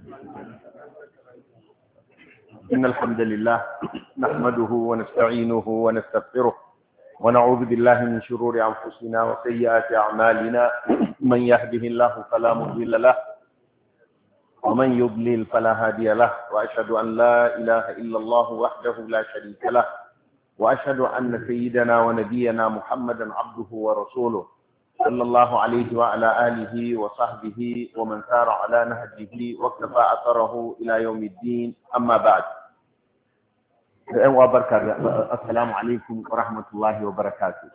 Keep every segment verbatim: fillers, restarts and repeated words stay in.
إن الحمد لله نحمده ونستعينه ونستغفره ونعوذ بالله من شرور أنفسنا وسيئات أعمالنا من يهده الله فلا مضل له ومن يضلل فلا هادي له وأشهد أن لا إله إلا الله وحده لا شريك له وأشهد أن سيدنا ونبينا محمدا عبده ورسوله صلى الله عليه وعلى آله وصحبه ومن سار على نهجه واقتفى أثره إلى يوم الدين أما بعد. السلام عليكم ورحمة الله وبركاته.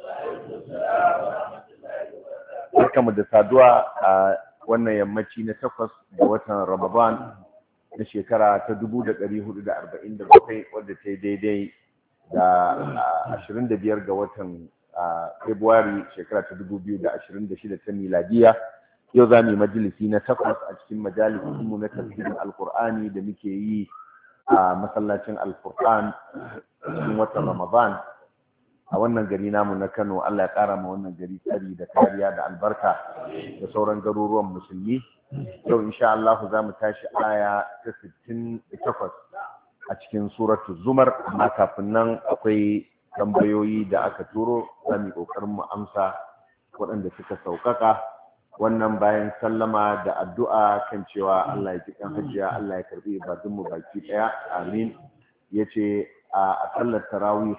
barkamu da saduwa a wannan yammaci na takwas da watan Ramadan na shekara ta dubu da ɗari hudu da arba'in da bakwai wadda ta yi daidai da ashirin da biyar ga watan Februari shekara ta dubu biyu da ashirin da shida ta miladiya. Yau za mu yi majalisi na takwas a cikin majalisinmu na tafsirin Alkur'ani da muke yi a masallacin Alfurqan cikin watan Ramadan a wannan gari namu na Kano. Allah ya ƙara ma wannan gari tsari da kariya da albarka da sauran garuruwan musulmi. Yau insha Allah za mu tashi aya ta sittin da takwas a cikin suratul Zumar, amma kafin nan akwai tambayoyi da aka turo za mu yi ƙoƙarin mu amsa waɗanda suka sauƙaƙa. Wannan bayan sallama da addu'a kan cewa Allah ya ji kan hajiya, Allah ya karbi ibadunmu baki ɗaya, amin. Ya ce a sallar tarawih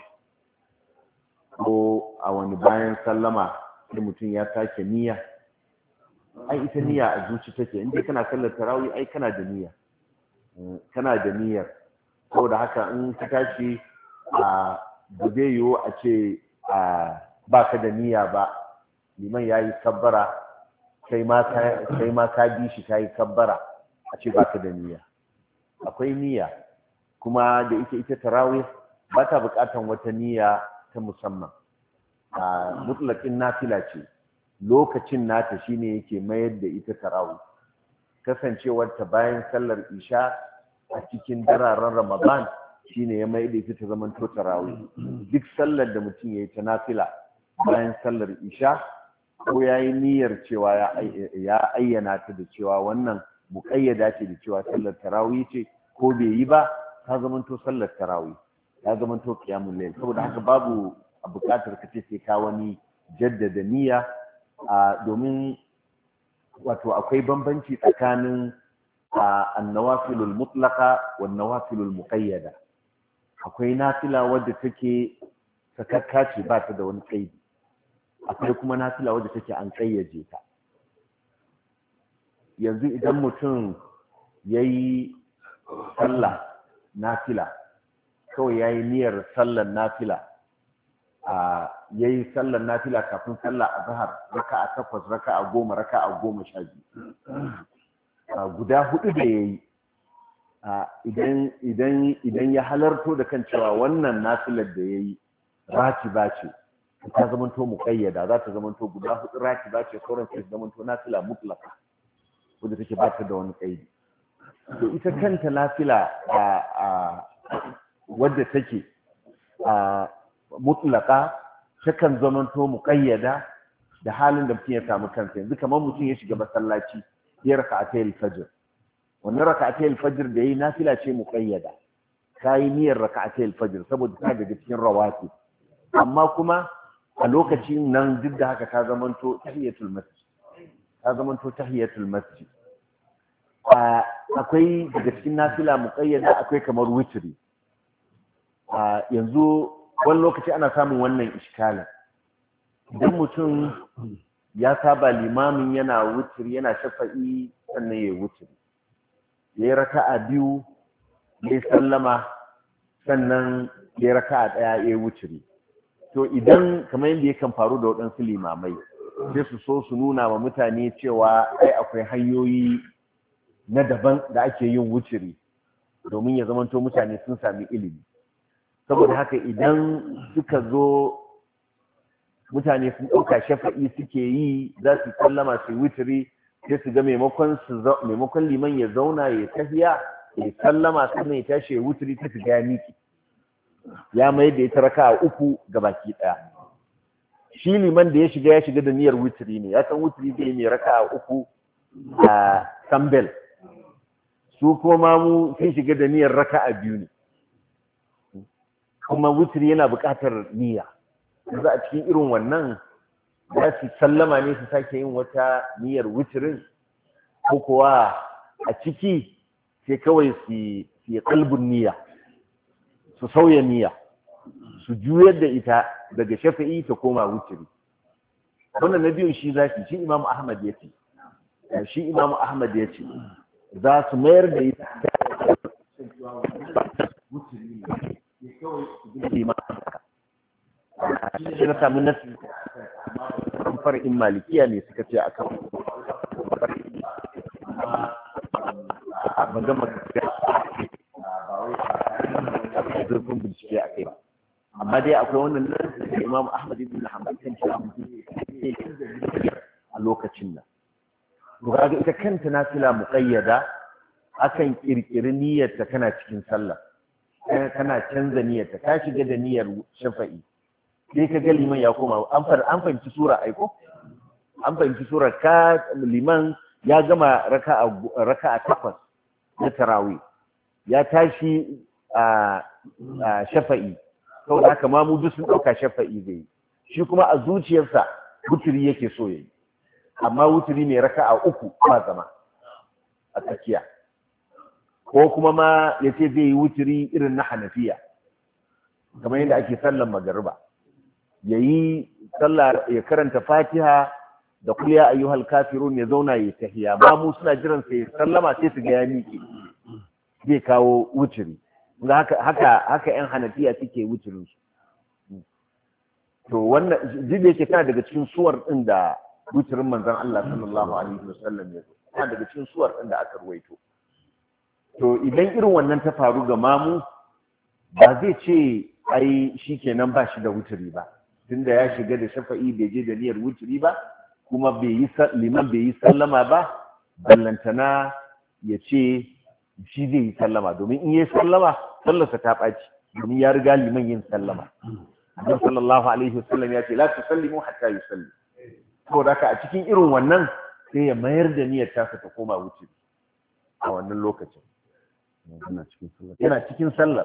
ko a wani bayan sallama sai mutum ya sake niyya. Ai ita niyya a zuci take, inda kana sallar tarawih ai kana da niyya, kana da niyyar. Saboda haka in ka tashi a ba zai yiwu a ce ba ka da niyya ba, liman ya yi kabbara kai ma ka bi shi ka yi kabbara a ce ba ka da niyya. Akwai niyya kuma da ita ita tarawih ba ta buƙatan wata niyya ta musamman. a mutlaƙin nafila ce, lokacin nata shine yake mayar da ita tarawih. Kasancewar ta bayan sallar isha a cikin dararen Ramadan shine ya mai da ita ta zaman to tarawih. Duk sallar da mutum yayi ta nafila bayan sallar isha ko yayi niyyar cewa ya ayyana ta da cewa wannan muqayyada ce da cewa sallar tarawih ce, ko bai yi ba ta zaman to sallar tarawih, ta zaman to qiyamul layl. Saboda haka babu a buƙatar ka ce sai ka wani jaddada niyya, domin wato akwai bambanci tsakanin an-nawafilul mutlaqa wan nawafilul muqayyada. Akwai nafila wadda take sakakka ce ba ta da wani kaidi, akwai kuma nafila wadda take an kayyaje ta. Yanzu idan mutum yayi sallah nafila, kawai yayi niyyar sallar nafila, a yayi sallar nafila kafin sallar azhar raka'a takwas, raka'a goma, raka'a goma sha biyu, guda hudu da yayi. Idan idan idan ya halarto da kan cewa wannan nafilar da yayi ratiba ce, ta zamanto muqayyada, za ta zamanto guda hudu ratiba ce, sauran sai zamanto nafila mutlaqa wanda take ba ta da wani kaidi. To ita kanta nafila a wadda take a mutlaqa takan zamanto muqayyada da halin da mutum ya samu kansa. Yanzu kamar mutum ya shiga masallaci ya raka'atayil fajr, wannan raka'atayil fajr da yayi nafila ce muqayyada, kai niyyar raka'atayil fajr saboda ta daga cikin rawatib, amma kuma a lokacin nan duk da haka ta zamanto tahiyatul masjid, ta zamanto tahiyatul masjid. Akwai daga cikin nafila muqayyada akwai kamar witri. Yanzu wani lokaci ana samun wannan iskalin, idan mutum ya saba limamin yana witri, yana shafa'i sannan ya yi witri, ya yi raka'a biyu ya yi sallama sannan ya yi raka'a ɗaya ya yi witri. To idan kamar yadda yakan faru da waɗansu limamai, sai su so su nuna wa mutane cewa ai akwai hanyoyi na daban da ake yin witri domin ya zamanto mutane sun sami ilimi. Saboda haka idan suka zo mutane sun ɗauka shafa'i suke yi, za su sallama su witri, sai su ga maimakon maimakon liman ya zauna ya tafiya ya sallama sannan ya tashi ya witri, ta ga ya miki ya mai da ita raka'a uku ga baki ɗaya. Shi liman da ya shiga ya shiga da niyyar witri ne, ya san witri zai yi mai raka'a uku a sambel. su kuma mu sun shiga da niyyar raka'a biyu ne, kuma wutiri yana buƙatar niyya. Yanzu a cikin irin wannan za su sallama ne su sake yin wata niyyar wutirin, ko kuwa a ciki sai kawai su yi kalbin niyya, su sauya niyya, su juyar da ita daga shafi'i ta koma wutiri. Wannan na biyun shi zafi, shi Imam Ahmad ya ce, shi Imam Ahmad ya ce za su mayar da ita wutiri ne kawai su gudu ma. Shi na sami nasi far'in malikiya ne suka ce akan ban gama zurfin bincike a kai ba, amma dai akwai wannan nan da Imam Ahmad ibn Hanbal kan cewa a lokacin nan. To kaga ita kanta nafila muqayyada akan kirkiri niyyarta kana cikin sallah, kana canza niyyarta, ka shiga da niyyar shafa'i sai ka ga liman ya koma, an fahimci sura aiko, an fahimci sura, ka liman ya gama raka'a raka'a takwas na tarawih, ya tashi a shafa'i, saboda haka ma mu duk sun dauka shafa'i zai yi, shi kuma a zuciyarsa wuturi yake so yayi, amma wuturi mai raka'a uku ba zama a tsakiya, ko kuma ma yace zai yi wuturi irin na Hanafiya kamar yadda ake sallan magariba, yayi sallah ya karanta Fatiha da kul ya ayyuhal kafirun ya zauna ya tahiya, ba mu suna jiran sai sallama sai su ga ya miƙe zai kawo wuturi. haka haka haka ƴan Hanafiya suke wuturin su. To wannan duk yake tana daga cikin suwar din da wuturin manzon Allah sallallahu alaihi wasallam ya zo, tana daga cikin suwar din da aka ruwaito. To idan irin wannan ta faru ga mamu, ba zai ce ai shikenan ba shi da wuturi ba, tunda ya shiga da shafa'i bai je da niyyar wuturi ba, kuma bai yi liman bai yi sallama ba, ballantana ya ce shi zai yi sallama, domin in yi sallama sallarsa ta ɓaci, domin ya riga liman yin sallama. Annabi sallallahu alaihi wasallam ya ce la tusallimu hatta yusalli. Saboda haka a cikin irin wannan sai ya mayar da niyyar tasa ta koma wuturi a wannan lokacin. Yana cikin sallar. Yana cikin sallar.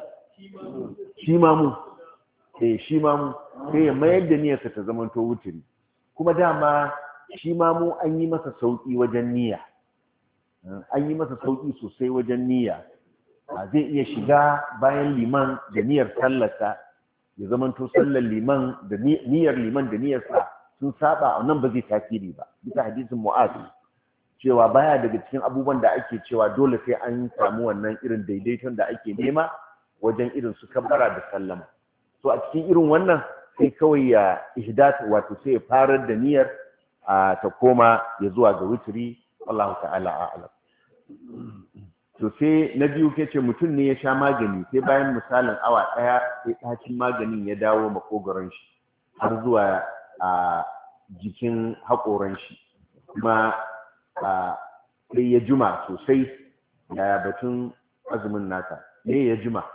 Shi ma mu eh shi ma mu sai ya mayar da niyyarsa ta zamanto wuturi. Kuma dama shi ma mu an yi masa sauki wajen niyya. An yi masa sauki sosai wajen niyya. Zai iya shiga bayan liman da niyyar sallarsa, ya zamanto sallar liman da niyyar liman da niyyarsa sun saba, nan ba zai tasiri ba. Bisa hadisin Mu'adh cewa baya daga cikin abubuwan da ake cewa dole sai an samu wannan irin daidaiton da ake nema wajen irin su kabbara da sallama. So a cikin irin wannan sai kawai ya ihdat, wato sai ya farar da niyyar ta koma ya zuwa ga wuturi. Wallahu ta'ala a'lam. To sai na biyu ke ce mutum ne ya sha magani, sai bayan misalin awa ɗaya sai ɗacin maganin ya dawo makogaron shi har zuwa a jikin haƙoran shi, kuma sai ya juma sosai. Yaya batun azumin nasa? Me ya juma?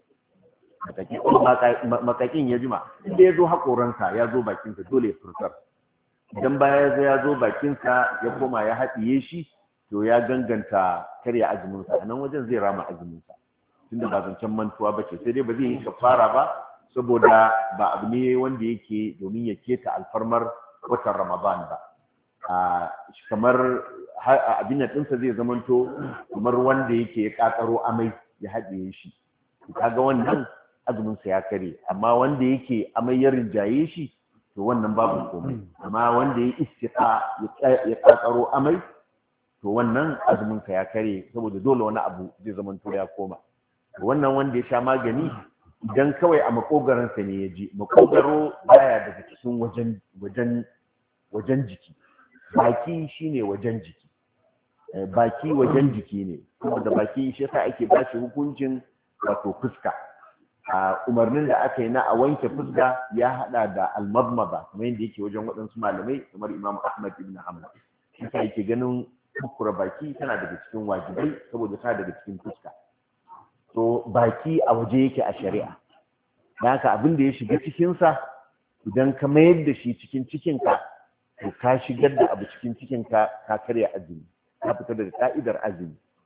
Makakin ya juma, inda ya zo haƙoransa ya zo bakinsa dole ya furtar. Idan baya ya zo bakinsa ya koma ya haɗiye shi, to ya ganganta karya azuminsa, a nan wajen zai rama azuminsa, tunda ba zancen mantuwa ba ce, sai dai ba zai yi kafara ba, saboda ba abu ne wanda yake domin ya keta alfarmar watan Ramadan ba. Kamar abin da ɗinsa zai zamanto kamar wanda yake ya ƙaƙaro amai ya haɗiye shi, kaga wannan azuminsa ya kare. Amma wanda yake amai ya rinjaye shi, to wannan babu komai. Amma wanda ya istiqa ya ƙaƙaro amai, to wannan azumin ka ya kare, saboda dole wani abu zai zama to ya koma. Wannan wanda ya sha magani, idan kawai a makogaran sa ne ya ji, makogaro baya daga cikin wajen wajen wajen jiki, baki shine wajen jiki, baki wajen jiki ne, saboda baki shi yasa ake ba shi hukuncin wato fuska. A umarnin da aka yi na a wanke fuska ya hada da almadmada, kamar yadda yake wajen waɗansu malamai kamar Imam Ahmad ibn Hanbal, shi yake ganin kukura baki tana daga cikin wajibai, saboda tana daga cikin fuska. To baki a waje yake a shari'a, da haka abin da ya shiga cikinsa, idan ka mayar da shi cikin cikinka, to ka shigar da abu cikin cikinka, ka karya azumi, ka fita daga ka'idar azumi.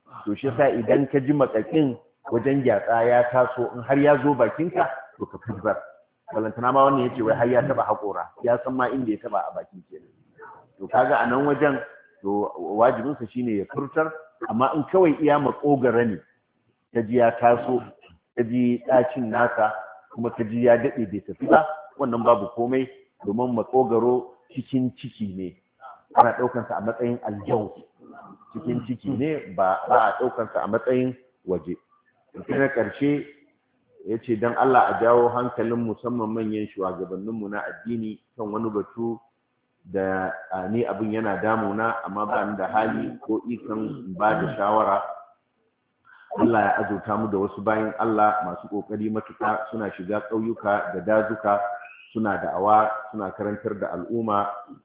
to shi sa idan ka ji makakin wajen gyatsa ya taso in har ya zo bakinka to ka furzar balantana ma wannan yace wai har ya taba haƙora ya san ma inda ya taba a bakin kenan to kaga a nan wajen to wajibinsa shine ya furtar amma in kawai iya makogara ne ta ji ya taso ta ji ɗacin nasa kuma ta ji ya daɗe bai tafi ba wannan babu komai domin makogaro cikin ciki ne ana ɗaukansa a matsayin aljau cikin ciki ne ba a ɗaukansa a matsayin waje sai na ƙarshe ya ce don Allah a jawo hankalin musamman manyan shugabanninmu na addini kan wani batu da ni abin yana damuna amma ba ni da hali ko ikon ba da shawara. Allah ya azurta mu da wasu bayan Allah masu ƙoƙari matuƙa suna shiga ƙauyuka da dazuka suna da'awa suna karantar da al'umma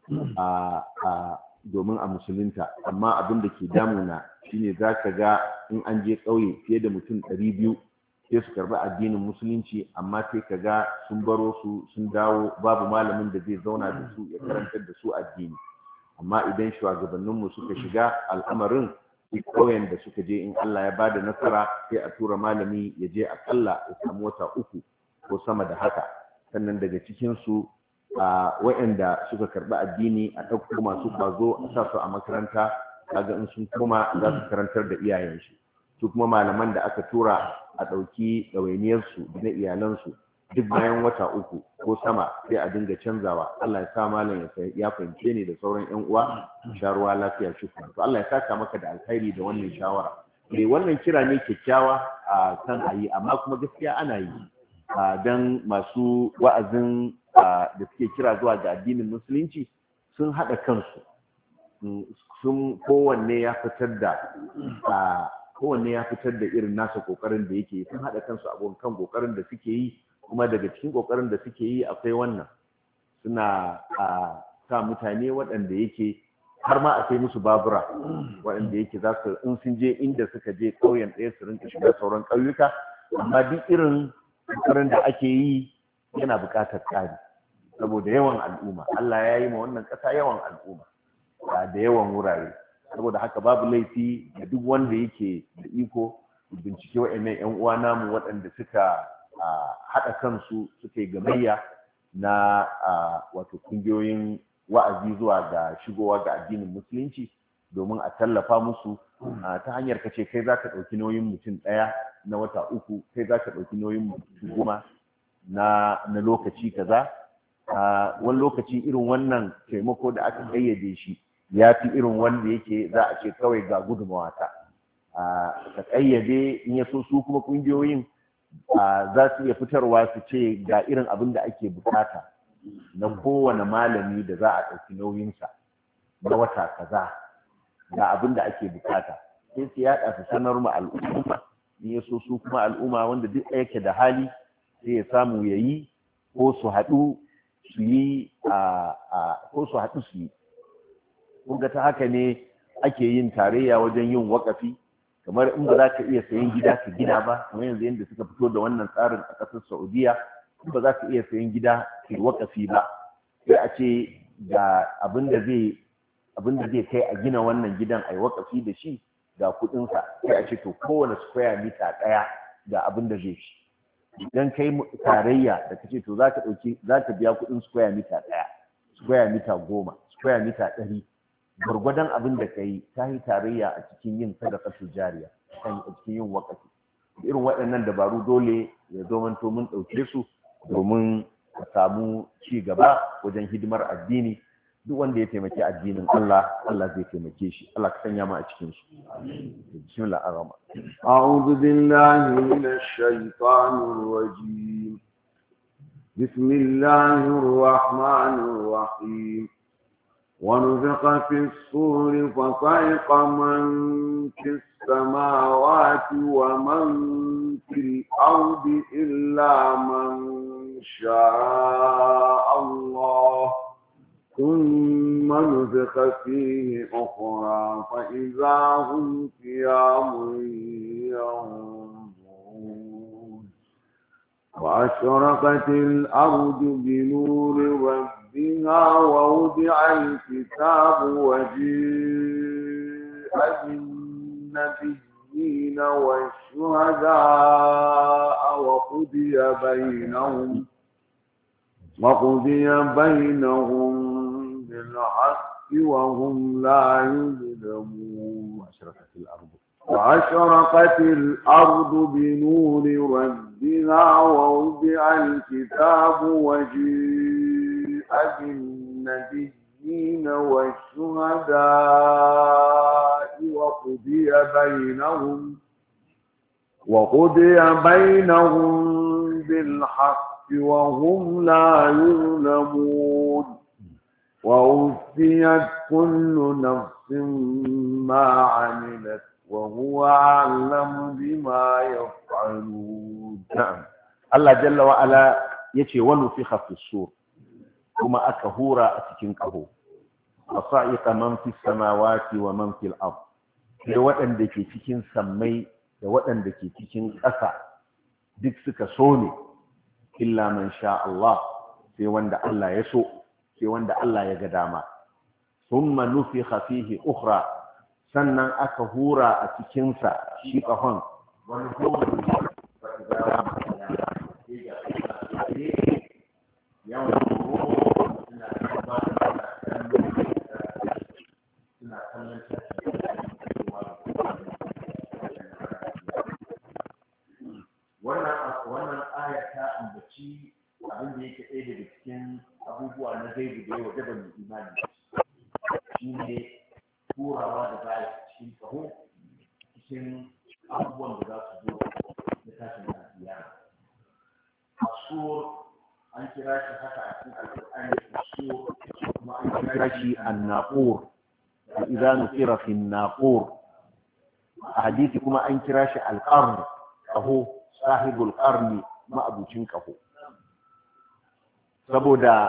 a domin a musulunta amma abin da ke damuna shine za ka ga in an je ƙauye fiye da mutum ɗari biyu sai su karɓi addinin musulunci amma sai ka ga sun baro su sun dawo babu malamin da zai zauna da su ya karantar da su addini amma idan shugabanninmu suka shiga al'amarin duk ƙauyen da suka je in Allah ya ba da nasara sai a tura malami ya je aƙalla ya samu wata uku ko sama da haka sannan daga cikinsu a waɗanda suka karɓi addini a ɗauko masu ƙwazo a sa su a makaranta kaga in sun koma za su karantar da iyayensu su kuma malaman da aka tura a ɗauki ɗawainiyarsu da na iyalansu duk bayan wata uku ko sama sai a dinga canzawa Allah ya sa malam ya fahimce ni da sauran ƴan uwa sha ruwa lafiya shukran to Allah ya saka maka da alkhairi da wannan shawara eh wannan kira ne kyakkyawa a kan ayi amma kuma gaskiya ana yi dan masu wa'azin da suke kira zuwa ga addinin musulunci sun haɗa kansu sun kowanne ya fitar da kowanne ya fitar da irin nasa kokarin da yake sun haɗa kansu a kan kokarin da suke yi kuma daga cikin kokarin da suke yi akwai wannan suna sa mutane waɗanda yake har ma a kai musu babura waɗanda yake za su in sun je inda suka je ƙauyen ɗaya su rinka shiga sauran ƙauyuka amma duk irin kokarin da ake yi yana buƙatar tsari saboda yawan al'umma Allah ya yi ma wannan ƙasa yawan al'umma da yawan wurare saboda haka babu laifi da duk wanda yake da iko bincike waɗannan ƴan uwa namu waɗanda suka haɗa kansu suka yi gamayya na wato kungiyoyin wa'azi zuwa ga shigowa ga addinin musulunci domin a tallafa musu ta hanyar kace kai za ka ɗauki nauyin mutum ɗaya na wata uku kai za ka ɗauki nauyin mutum goma na na lokaci kaza wani lokaci irin wannan taimako da aka ƙayyade shi ya fi irin wanda yake za a ce kawai ga gudunmawa ta ka ƙayyade in ya so su kuma ƙungiyoyin za su iya fitarwa su ce ga irin abin da ake bukata na kowane malami da za a ɗauki nauyinsa na wata kaza ga abin da ake bukata sai su yaɗa su sanar ma al'umma in ya so su kuma al'umma wanda duk yake da hali sai ya samu ya yi ko su haɗu su yi ko su haɗu su yi kun ga ta haka ne ake yin tarayya wajen yin waƙafi kamar in ba za ka iya sayan gida ka gina ba kamar yanzu yadda suka fito da wannan tsarin a ƙasar Saudiya in ba za ka iya sayan gida ka waƙafi ba sai a ce ga abin da zai abin da zai kai a gina wannan gidan a yi waƙafi da shi ga kuɗinsa sai a ce to kowane square mita ɗaya ga abin da zai shi idan kai tarayya da ka ce to za ka ɗauki za ka biya kuɗin square mita ɗaya square mita goma square mita ɗari gwargwadon abin da ka yi ta yi tarayya a cikin yin sadaqatul jariya a cikin yin wakafi irin waɗannan dabaru dole ya zamanto mun ɗauke su domin a samu ci gaba wajen hidimar addini duk wanda ya taimaki addinin Allah Allah zai taimake shi Allah ka sanya mu a cikin su bismillah ar-rahman a'udhu billahi minash shaitanir rajim bismillahir rahmanir rahim ونفخ في الصور فصعق من في السماوات ومن في الأرض إلا من شاء الله ثم نفخ فيه أخرى فإذا هم قيام ينظرون وأشرقت الأرض بنور ربها بها ووضع الكتاب وجيء بالنبيين النبيين والشهداء وقضي بينهم وقضي بينهم بالحق وهم لا يظلمون وأشرقت الأرض وأشرقت الأرض بنور ربها ووضع الكتاب وجيء بالنبيين والشهداء وقضي بينهم وقضي بينهم بالحق وهم لا يظلمون ووفيت كل نفس ما عملت وهو أعلم بما يفعلون. نعم الله جل وعلا يتي ونفخ في الصور كما أكهورا أتكنكه وصعق من في السماوات ومن في الأرض da waɗanda ke cikin sammai da waɗanda ke cikin ƙasa duk suka so ne illa man sha Allah sai wanda Allah ya so sai wanda Allah ya ga dama thumma nufikha fihi ukhra sannan aka hura a cikinsa shi ƙahon wani wannan aya ta ambaci abin da yake ɗaya daga cikin abubuwa na gaibu da yawa da ban imani shi ne turawa da baya cikin kaho cikin abubuwan da za su zo na tashin lafiya. Asur an kira shi haka a cikin alƙur'ani asur kuma an kira shi an-naqur wa idza nukira fi an-naqur a hadisi kuma an kira shi al-qarn kaho sahibul qarni ma'abucin kaho saboda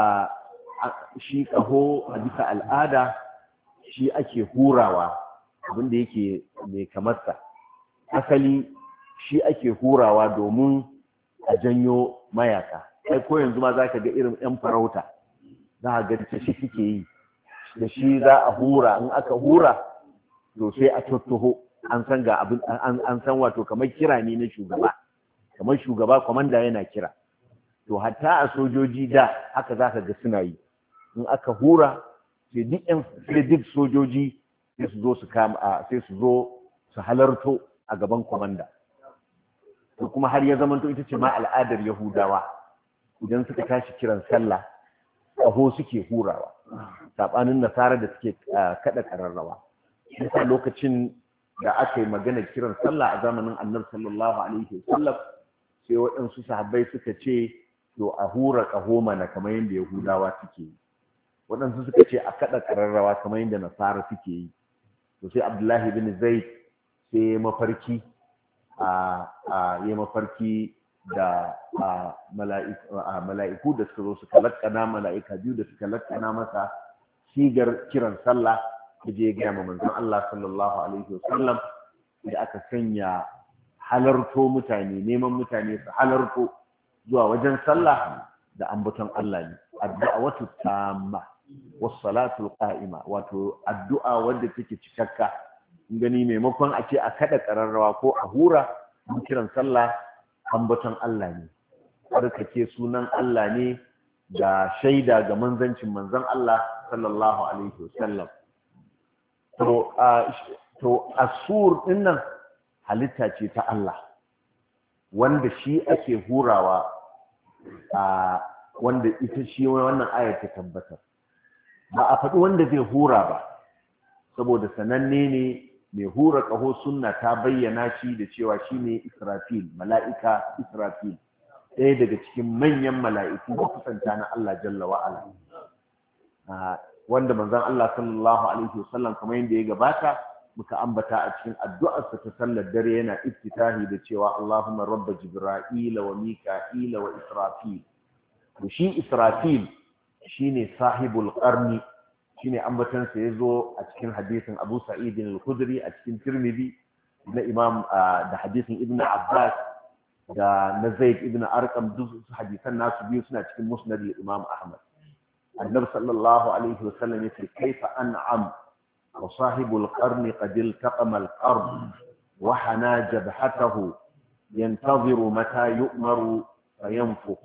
shi kaho a bisa al'ada shi ake hurawa abinda yake mai kamarsa asali shi ake hurawa domin a janyo mayaka sai ko yanzu ma za ka ga irin yan farauta za a ga ta shi suke yi da shi za a hura in aka hura to sai a tuttuho an san ga abin an san wato kamar kira ne na shugaba kamar shugaba komanda yana kira to hatta a sojoji da haka za ka ga suna yi in aka hura sai duk yan sai duk sojoji sai su zo su kama sai su zo su halarto a gaban komanda to kuma har ya zamanto ita ce ma al'adar Yahudawa idan suka tashi kiran sallah ƙaho suke hurawa sabanin nasara da suke kada kararrawa yasa lokacin da aka yi magana kiran sallah a zamanin Annabi sallallahu alaihi wasallam sai waɗansu sahabbai suka ce to a hura ƙaho mana kamar yadda Yahudawa suke yi waɗansu suka ce a kaɗa ƙararrawa kamar yadda nasara suke yi to sai Abdullahi bin Zaid sai mafarki a ya mafarki da mala'iku da suka zo suka lakkana mala'ika biyu da suka lakkana masa sigar kiran sallah da je ga manzon Allah sallallahu alaihi wasallam da aka sanya halarto mutane neman mutane su halarto zuwa wajen sallah da ambaton Allah ne addu'atu tamma was salatu qa'ima wato addu'a wadda take cikakka gani maimakon a ce a kada kararrawa ko a hura mun kiran sallah ambaton Allah ne barkake sunan Allah ne da shaida ga manzancin manzon Allah sallallahu alaihi wasallam to to asur dinnan halitta ce ta Allah wanda shi ake hurawa a wanda ita shi wannan ayar ta tabbatar ba a faɗi wanda zai hura ba saboda sananne ne mai hura ƙaho sunna ta bayyana shi da cewa shi ne Israfil mala'ika Israfil ɗaya daga cikin manyan mala'iku da kusanta na Allah jalla wa'ala wanda manzon Allah sallallahu alaihi wasallam kamar yadda ya gabata muka ambata a cikin addu'arsa ta sallar dare yana iftitahi da cewa Allahumma rabba Jibra'ila wa Mika'ila wa Israfil to shi Israfil shine sahibul qarni shine ambatan sa yazo a cikin hadisin Abu Sa'id al-Khudri a cikin Tirmidhi na Imam da hadisin Ibn Abbas da na Zaid ibn Arqam duk hadisan nasu biyu suna cikin Musnad al-Imam Ahmad Annabi sallallahu alaihi wasallam yace kaifa an'am وصاحب القرن قد التقم القرن wa hana jabhatahu yantaziru mata yu'maru fayanfukh.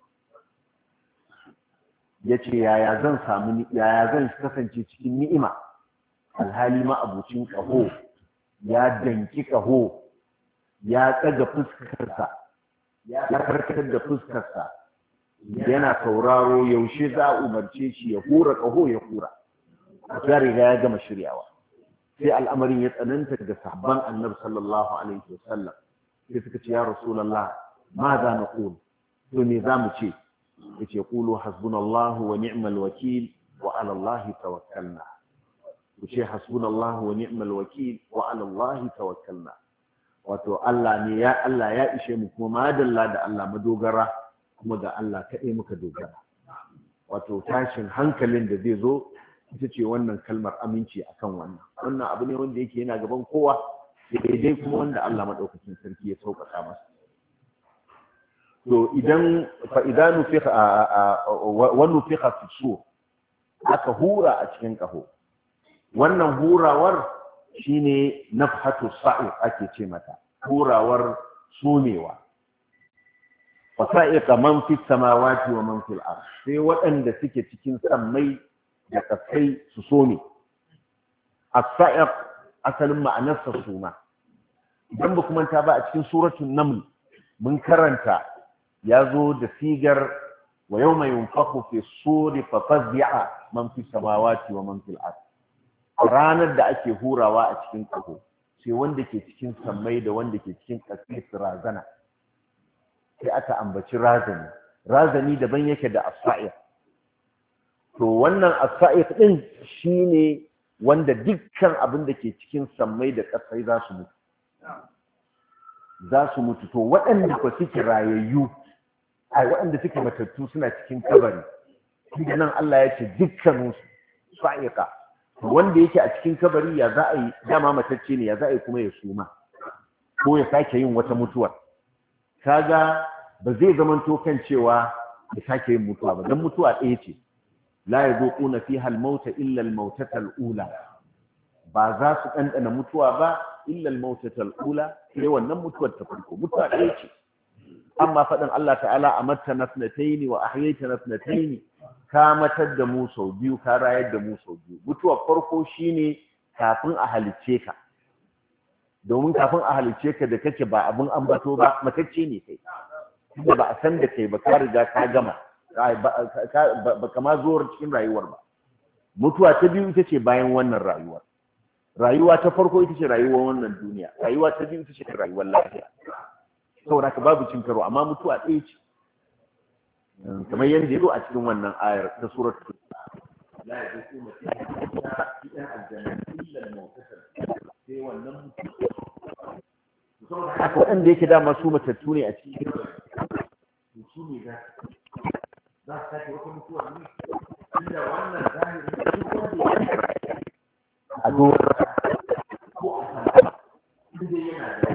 yace yaya zan samu yaya zan kasance cikin ni'ima alhali ma abucin kaho ya danki kaho ya tsaga fuskarsa ya karkatar da fuskarsa yana sauraro yaushe za a umarce shi ya hura kaho ya hura ya riga ya gama shiryawa. sai al'amarin ya tsananta ga sahabban annabi sallallahu alaihi wasallam sai suka ce ya rasulullah ma za na qul to me za mu ce yace qulu hasbunallahu wa ni'mal wakil wa ala allahi tawakkalna. ku ce hasbunallahu wa ni'mal wakil wa ala allahi tawakkalna. wato Allah ne ya Allah ya ishe mu kuma madalla da Allah madogara kuma ga Allah kaɗai muka dogara. wato tashin hankalin da zai zo ita ce wannan kalmar aminci akan wannan wannan abu ne wanda yake yana gaban kowa daidai kuma wanda Allah madaukakin sarki ya sauƙaƙa masa. to idan fa idan nufiqa wa nufiqa fi sur aka hura a cikin kaho wannan hurawar shine nafhatu sa'iq ake ce mata hurawar sumewa. fa sa'iqa man fi samawati wa man fil ard sai waɗanda suke cikin sammai da kasai su some. as-sa'iq asalin ma'anarsa suna. idan ba kuma ta ba a cikin suratul naml mun karanta ya zo da sigar wa yawma yunfakhu fi suri fa fazi'a man fi samawati wa man fil ard. ranar da ake hurawa a cikin kaho sai wanda ke cikin sammai da wanda ke cikin kasai su razana. sai aka ambaci razani razani daban yake da as-sa'iq. to wannan as-sa'iq din shine wanda dukkan abin da ke cikin sammai da kasai za su mutu za su mutu to waɗanda ba suke rayayyu ai waɗanda suke matattu suna cikin kabari kuma nan Allah ya ce dukkaninsu sa'iqa. wanda yake a cikin kabari ya za a yi dama matacce ne ya za a yi kuma ya suma ko ya sake yin wata mutuwar. kaga ba zai zamanto kan cewa ya sake yin mutuwa ba dan mutuwa ɗaya ce. la yazuquna fiha al-mauta illa al-mautata al-ula. ba za su ɗanɗana mutuwa ba illa al-mautata al-ula sai wannan mutuwar ta farko mutuwa ɗaya ce. amma faɗin Allah ta'ala amatta nasnataini wa ahyaita nasnataini ka matar da mu sau biyu ka rayar da mu sau biyu. mutuwar farko shine kafin a halicce ka domin kafin a halicce ka da kake ba abin ambato ba matacce ne kai tunda ba a san da kai ba ka riga ka gama ba kama zuwar cikin rayuwar ba. mutuwa ta biyu ita ce bayan wannan rayuwar. rayuwa ta farko ita ce rayuwar wannan duniya rayuwa ta biyu ita ce rayuwar lafiya. saboda ka babu cin karo amma mutuwa ɗaya ce kamar yadda ya zo a cikin wannan ayar ta suratul la yaqulu fiha illa aljanna illa al-mawtasal sai wannan mutuwa haka wanda yake dama su matattu ne a cikin su ne za za su sake wata mutuwa ne inda wannan zahirin duk wanda ya a dora ko a sama inda yana da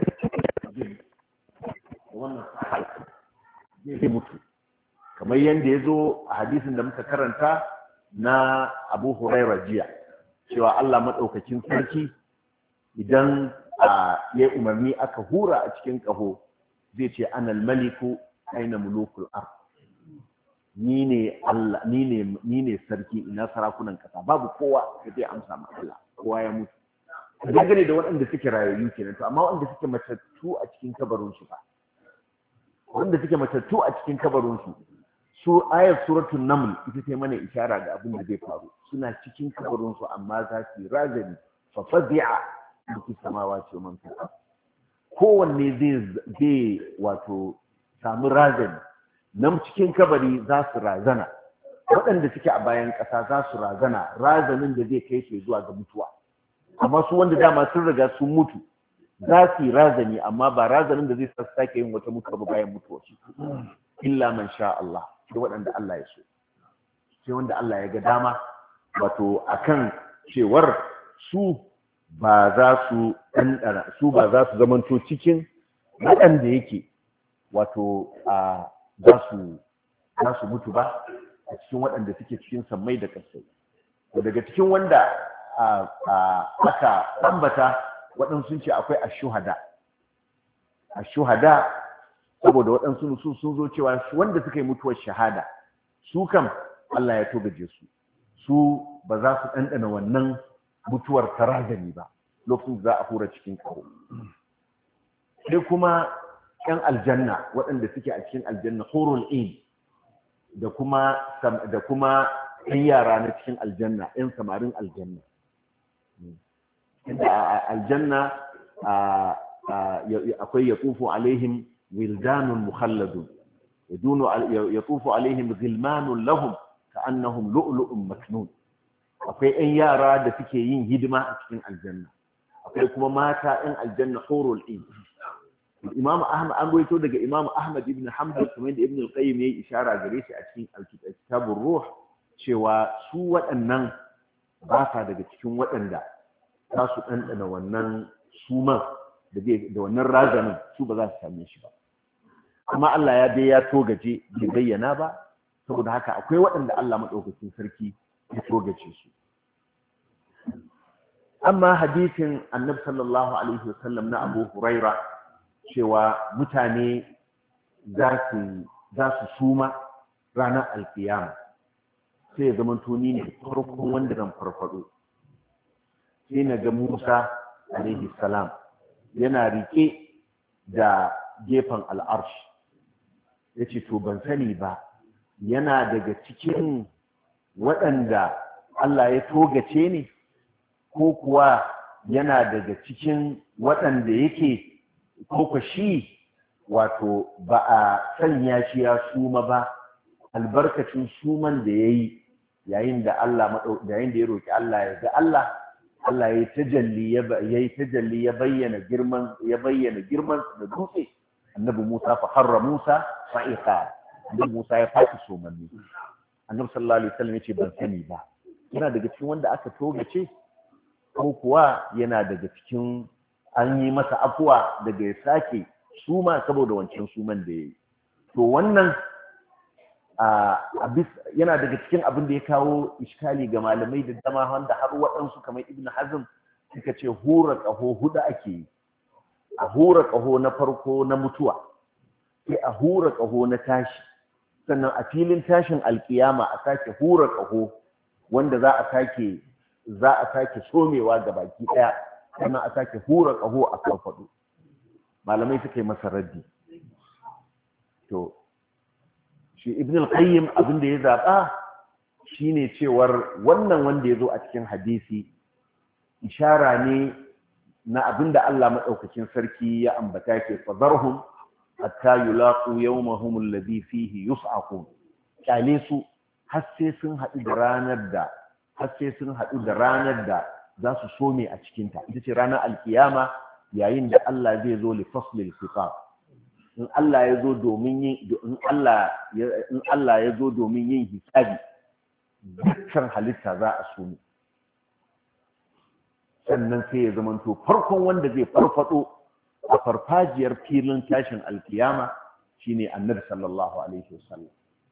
wannan zai mutu kamar yadda ya zo a hadisin da muka karanta na Abu Hurairah jiya cewa Allah maɗaukakin sarki idan ya umarni aka hura a cikin ƙaho zai ce anal maliku aina mulukul ard ni ne Allah ni ne ni ne sarki ina sarakunan ƙasa babu kowa da zai amsa ma Allah kowa ya mutu dangane da waɗanda suke rayayyu kenan to amma waɗanda suke matattu a cikin kabarin su ba wanda suke matattu a cikin kabarinsu su ayar suratul naml ita ce mana ishara ga abin da zai faru suna cikin kabarinsu amma za su yi razani fa fazi'a bi samawati wa man fil ard. kowanne zai zai wato samu razani nan cikin kabari za su razana waɗanda suke a bayan ƙasa za su razana razanin da zai kai su zuwa ga mutuwa amma su wanda dama sun riga sun mutu za su yi razani amma ba razanin da zai sake yin wata mutuwa ba bayan mutuwa su illa man sha Allah sai waɗanda Allah ya so sai wanda Allah ya ga dama wato akan cewar su ba za su ɗanɗana su ba za su zamanto cikin waɗanda yake wato a za su za su mutu ba a cikin waɗanda suke cikin sammai da ƙasai daga cikin wanda aka ambata waɗansu sun ce akwai ashuhada ashuhada saboda waɗansu su sun zo cewa wanda suka yi mutuwar shahada su kam Allah ya togaje su su ba za su ɗanɗana wannan mutuwar tarazani ba lokacin za a hura cikin kawo sai kuma ƴan aljanna waɗanda suke a cikin aljanna hurul in da kuma da kuma ƴan yara na cikin aljanna ƴan samarin aljanna inda a aljanna akwai yaqufu alaihim wildanun mukhalladun yadunu yatufu alaihim ghilmanun lahum ka'annahum lu'lu'un maknun akwai ƴan yara da suke yin hidima a cikin aljanna akwai kuma mata ƴan aljanna hurul in Imam Ahmad an goyito daga Imam Ahmad ibn Hanbal kuma da Ibn al-Qayyim yayi ishara gare shi a cikin al-Kitabur Ruh cewa su waɗannan ba sa daga cikin waɗanda za su ɗanɗana wannan suman da da wannan razanin su ba za su same shi ba amma Allah ya dai ya togaje bai bayyana ba saboda haka akwai waɗanda Allah madaukakin sarki ya togace su amma hadisin Annabi sallallahu alaihi wasallam na Abu Huraira cewa mutane za su za su suma ranar alkiyama sai ya zama tuni ne farkon wanda zan farfado sai na ga Musa alaihi salam yana rike da gefen al'arshi yace to ban sani ba yana daga cikin waɗanda Allah ya togace ne ko kuwa yana daga cikin waɗanda yake ko shi wato ba a sanya shi ya suma ba albarkacin suman da yayi yayin da Allah yayin da ya roki Allah ya ga Allah Allah ya tajalli ya yayi tajalli ya bayyana girman ya bayyana girman da dutse annabi Musa fa harra Musa fa'iqa annabi Musa ya fashi sumanni annabi sallallahu alaihi wasallam yace ban sani ba yana daga cikin wanda aka togace ko kuwa yana daga cikin an yi masa afuwa daga ya sake suma saboda wancan suman da ya yi to wannan yana daga cikin abin da ya kawo iskali ga malamai da dama wanda har waɗansu kamar Ibn Hazm suka ce hura ƙaho huɗu ake yi a hura ƙaho na farko na mutuwa sai a hura ƙaho na tashi sannan a filin tashin alkiyama a sake hura ƙaho wanda za a sake za a sake somewa ga baki ɗaya sannan a sake hura ƙaho a kan faɗo malamai suka yi masa raddi to shi Ibn al-Qayyim abin da ya zaɓa shine cewar wannan wanda ya zo a cikin hadisi ishara ne na abin da Allah maɗaukakin sarki ya ambata ke fadarhum hatta yulaqu yawmahum alladhi fihi yus'aqun kyale su har sai sun haɗu da ranar da har sai sun haɗu da ranar da za su some a cikinta ita ce ranar alkiyama yayin da Allah zai zo li faslil khitab in Allah ya zo domin yin in Allah ya in Allah ya zo domin yin hisabi dukkan halitta za a some sannan sai ya zamanto farkon wanda zai farfado a farfajiyar filin tashin alkiyama shine annabi sallallahu alaihi wasallam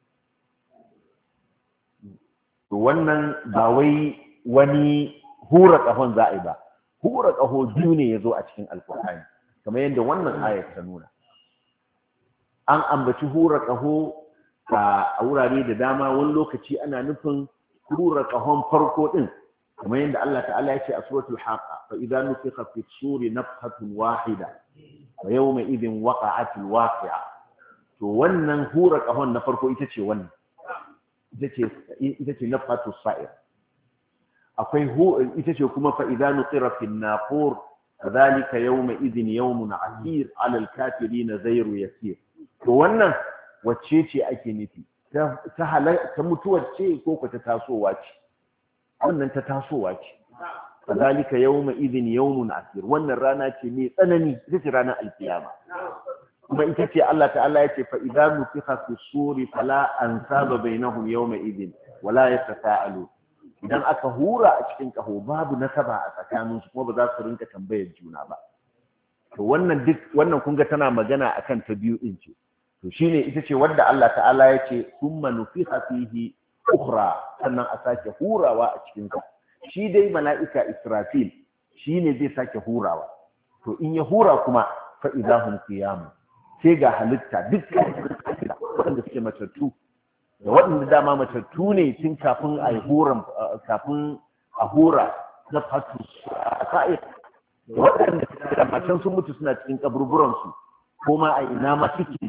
to wannan ba wai wani hura ƙahon za a yi ba hura ƙaho biyu ne ya zo a cikin alkur'ani kamar yadda wannan ayat ta nuna an ambaci hura ƙaho a wurare da dama wani lokaci ana nufin hura ƙahon farko ɗin kamar yadda Allah ta'ala ya ce a suratul haqa fa idza nufiqa fi suri nafhatun wahida wa yawma idhin waqa'atil waqi'a to wannan hura ƙahon na farko ita ce wannan ita ce ita ce nafhatus sa'ir akwai ita ce kuma fa idza nuqira fi an-naqur fadhalika yawma idhin yawmun 'asir 'ala al-kafirin ghayru yasir to wannan wacce ce ake nufi ta ta mutuwar ce ko ko ta tasowa ce wannan ta tasowa ce fadhalika yawma idhin yawmun 'asir wannan rana ce mai tsanani ita ce ranar alkiyama kuma ita ce Allah ta'ala ya ce fa idza nufiqa fi suri fala ansaba bainahum yawma idhin wala yatasaalu idan aka hura a cikin kaho babu nasaba a tsakaninsu kuma ba za su rinka tambayar juna ba to wannan duk wannan kun ga tana magana akan ta biyu din ce to shine ita ce wanda Allah ta'ala ya ce summa nufiha fihi ukhra sannan a sake hurawa a cikin sa shi dai mala'ika Israfil shine zai sake hurawa to in ya hura kuma fa idahum qiyam sai ga halitta duk wanda suke matattu da waɗanda dama matattu ne tun kafin a huran kafin a hura na fatu sa'i waɗanda da matan sun mutu suna cikin kaburburan su ko ma a ina ma suke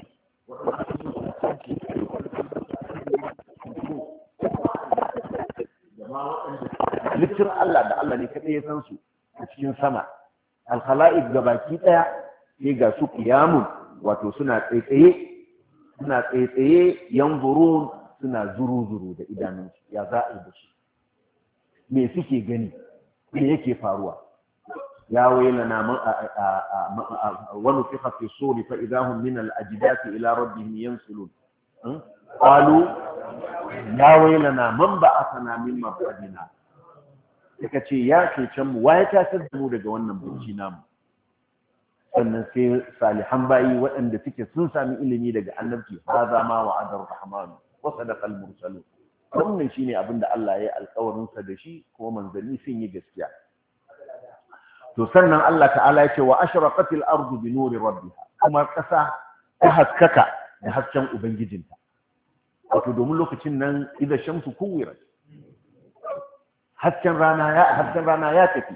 halittar Allah da Allah ne kaɗai ya san su a cikin sama alkhala'ik ga baki ɗaya sai ga su qiyamun wato suna tsaitsaye suna tsaitsaye yanzurun suna zuru-zuru da idanunsu ya za a yi da shi me suke gani me yake faruwa ya wailana man wani fi hafi sori fa idahun min al-ajdati ila rabbihim yansulun qalu ya wailana man ba'athana min marqadina suka ce ya cece mu waye ta da mu daga wannan bacci namu sannan sai salihan bayi waɗanda suke sun sami ilimi daga annabci hadha ma wa'ada ar-rahman wa sadaqa al-mursalun wannan shine abin da Allah ya yi alƙawarin sa da shi kuma manzanni sun yi gaskiya to sannan Allah ta'ala ya ce wa ashraqatil ardu bi nuri rabbiha kuma ƙasa ta haskaka da hasken ubangijinta wato domin lokacin nan idan shamsu kuwirat hasken rana ya hasken rana ya tafi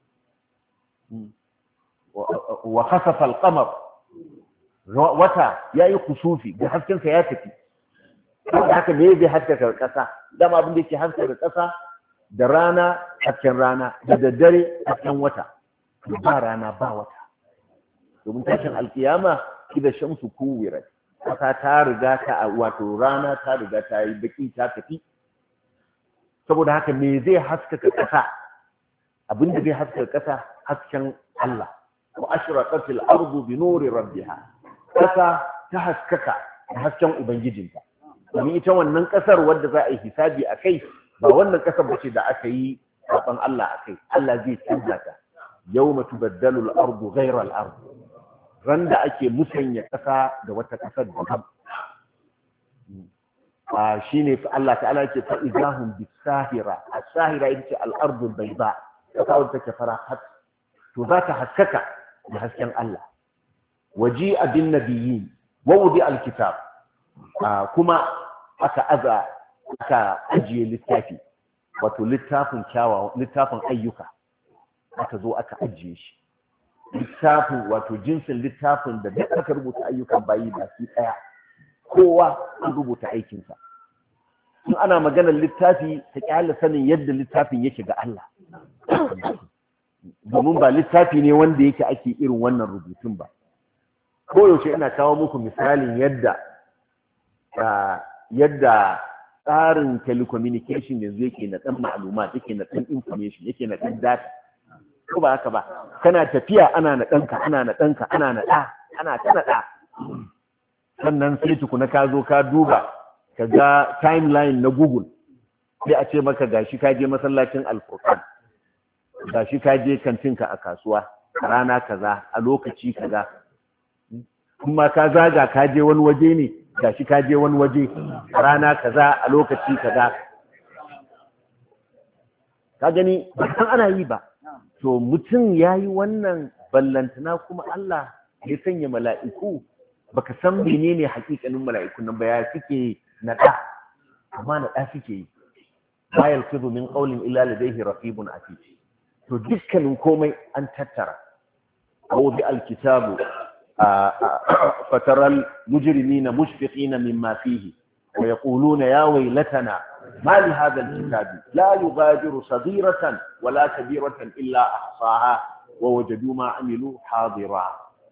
wa khasafa al-qamar wata yayi kusufi da hasken sa ya tafi haka me zai haskaka kasa dama abin da yake haskaka kasa da rana hasken rana da daddare hasken wata ba rana ba wata domin tashin alkiyama idan shamsu kuwirat kasa ta riga ta wato rana ta riga ta yi baki ta tafi saboda haka me zai haskaka ƙasa abinda zai haskaka ƙasa hasken Allah wa ashraqatil ardu bi nuri rabbiha ƙasa ta haskaka da hasken ubangijinta domin ita wannan ƙasar wadda za a yi hisabi a kai ba wannan ƙasar bace da aka yi saban Allah a kai Allah zai canza ta yawma tubaddalu al-ardu ghayra al-ardu ran da ake musanya ƙasa da wata ƙasar daban a shine Allah ta'ala yake fa idahum bisahira as-sahira ita al-ardu al-bayda ƙasa wadda take fara hat to za ta haskaka da hasken Allah waji abin nabiyyin wa wudi al-kitab kuma aka aza aka ajiye littafi wato littafin kyawawa littafin ayyuka aka zo aka ajiye shi littafin wato jinsin littafin da duk aka rubuta ayyukan bayi ba su ɗaya kowa an rubuta aikinsa in ana maganar littafi ta kyala sanin yadda littafin yake ga Allah domin ba littafi ne wanda yake ake irin wannan rubutun ba koyaushe ina kawo muku misalin yadda yadda tsarin telecommunication yanzu yake na ɗan ma'aluma yake na ɗan information yake na ɗan data ko ba haka ba kana tafiya ana na ɗanka ana na ɗanka ana na ɗa ana ta na ɗa sannan sai tukuna ka zo ka duba ka ga timeline na Google sai a ce maka gashi ka je masallacin Al-Furqan gashi ka je kantinka a kasuwa a rana kaza a lokaci kaza kuma ka zaga ka je wani waje ne gashi ka je wani waje a rana kaza a lokaci kaza ka gani ba san ana yi ba to mutum yayi wannan ballantana kuma Allah ya sanya mala'iku baka san menene hakikanin mala'ikun nan ba ya suke nada amma nada suke yi ba yalfizu min qawlin illa ladayhi raqibun atid to dukkanin komai an tattara aw bi alkitabu fataral mujrimina mushfiqina mimma fihi wa yaquluna ya waylatana ma li hadha alkitabi la yughadiru saghiratan wala kabiratan illa ahsaha wa wajadu ma amilu hadira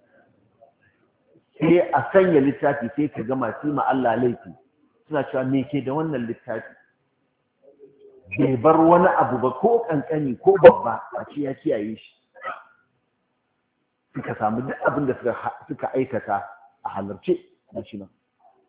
sai a sanya littafi sai ka ga masu ma Allah laifi suna cewa me ke da wannan littafi bai bar wani abu ba ko kankani ko babba a ce ya kiyaye shi suka samu duk abin da suka aikata a halarce da shi nan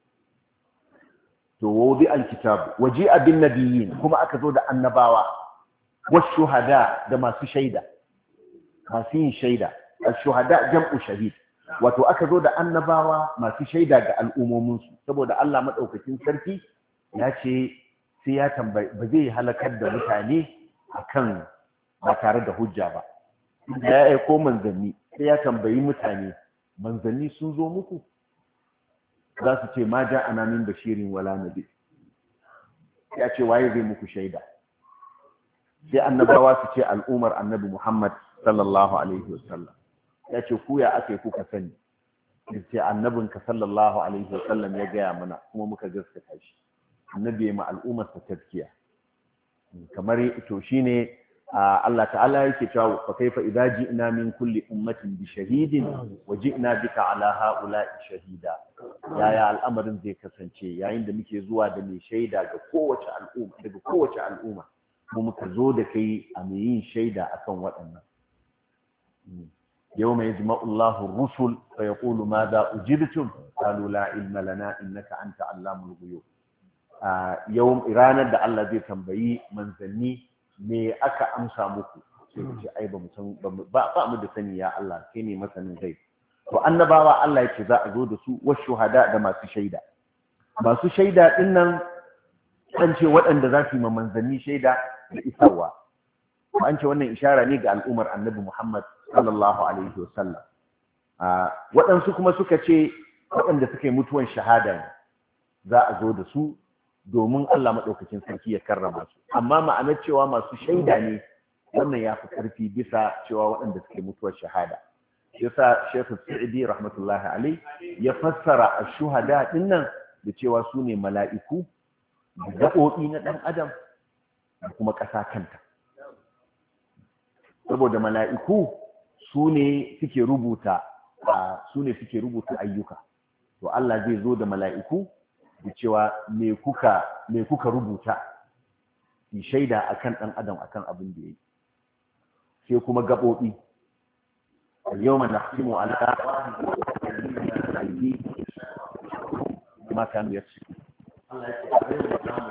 to wudi alkitab waji abin nabiyyin kuma aka zo da annabawa wasu shuhada da masu shaida masu yin shaida al-shuhada jam'u shahid wato aka zo da annabawa masu shaida ga al'ummominsu saboda Allah madaukakin sarki ya ce sai ya tambayi ba zai halakar da mutane akan ba tare da hujja ba ya aiko manzanni sai ya tambayi mutane manzanni sun zo muku za su ce ma ja'ana min bashirin wala nabi ya ce waye zai muku shaida sai annabawa su ce al'umar annabi Muhammad sallallahu alaihi wasallam ya ce ku ya aka yi kuka sani ya ce annabinka sallallahu alaihi wasallam ya gaya mana kuma muka gaskata shi annabi ya ma al'ummar sa tazkiya kamar to shine Allah ta'ala yake cewa fa kaifa idza ji'na min kulli ummatin bi shahidin wa ji'na bika ala ha'ula'i shahida yaya al'amarin zai kasance yayin da muke zuwa da mai shaida ga kowace al'umma daga kowace al'umma mu muka zo da kai a mai yin shaida akan waɗannan yawma yajma'u Allahu ar-rusul fa yaqulu madha ujibtum qalu la ilma lana innaka anta allamul ghuyub yawm ranar da Allah zai tambayi manzanni me aka amsa muku sai ku ce ai ba mu san ba ba mu da sani ya Allah kai ne masanin zai to annabawa Allah yake za a zo da su wa shuhada da masu shaida masu shaida din nan an ce waɗanda za su yi ma manzanni shaida da isarwa an ce wannan ishara ne ga al'ummar annabi Muhammad sallallahu alaihi wasallam waɗansu kuma suka ce waɗanda suka yi mutuwan shahada ne za a zo da su domin Allah maɗaukakin sarki ya karrama su amma ma'anar cewa masu shaida ne wannan ya fi ƙarfi bisa cewa waɗanda suke mutuwar shahada yasa Sheikh Sa'idi rahmatullahi alai ya fassara ash-shuhada dinnan da cewa su ne mala'iku da gaɓoɓi na ɗan adam da kuma ƙasa kanta saboda mala'iku su ne suke rubuta su ne suke rubuta ayyuka to Allah zai zo da mala'iku da cewa me kuka me kuka rubuta ki shaida akan dan adam akan abin da yake sai kuma gabobi al-yawma nahtimu ala aidi ma kan yaksi Allah ya ce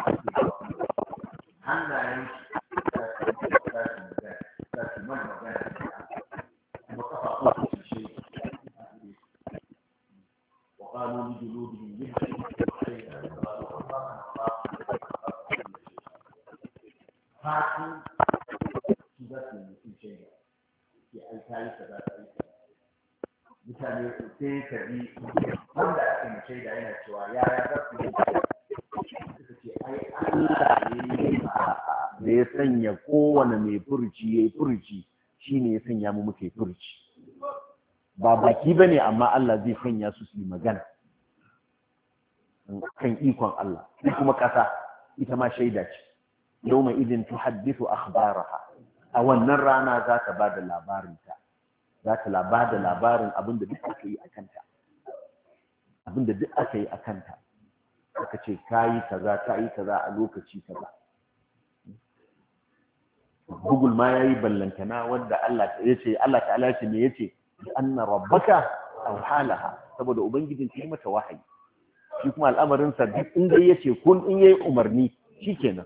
hannayen وقالوا لجلودهم fatan su za su yi mutum shaida ke alkali ka za su yi mutane sai ka bi wanda ake mu shaida yana cewa yaya za su yi suka ce ai Allah ne da ya sanya kowane mai furuci ya yi furuci shine ya sanya mu muke furuci ba baki ba ne amma Allah zai sanya su su yi magana kan ikon Allah sai kuma ƙasa ita ma shaida ce yawma idin tuhaddithu akhbaraha a wannan rana za ta ba da labarinta za ta ba da labarin abinda duk aka yi a kanta abinda duk aka yi a kanta aka ce kayi kaza kayi kaza a lokaci kaza Google ma yayi ballantana wanda Allah ya ce Allah ta'ala ya ce me yace anna rabbaka awhalaha saboda ubangijin ya mata wahayi shi kuma al'amarin sa duk inda yace kun in yayi umarni shikenan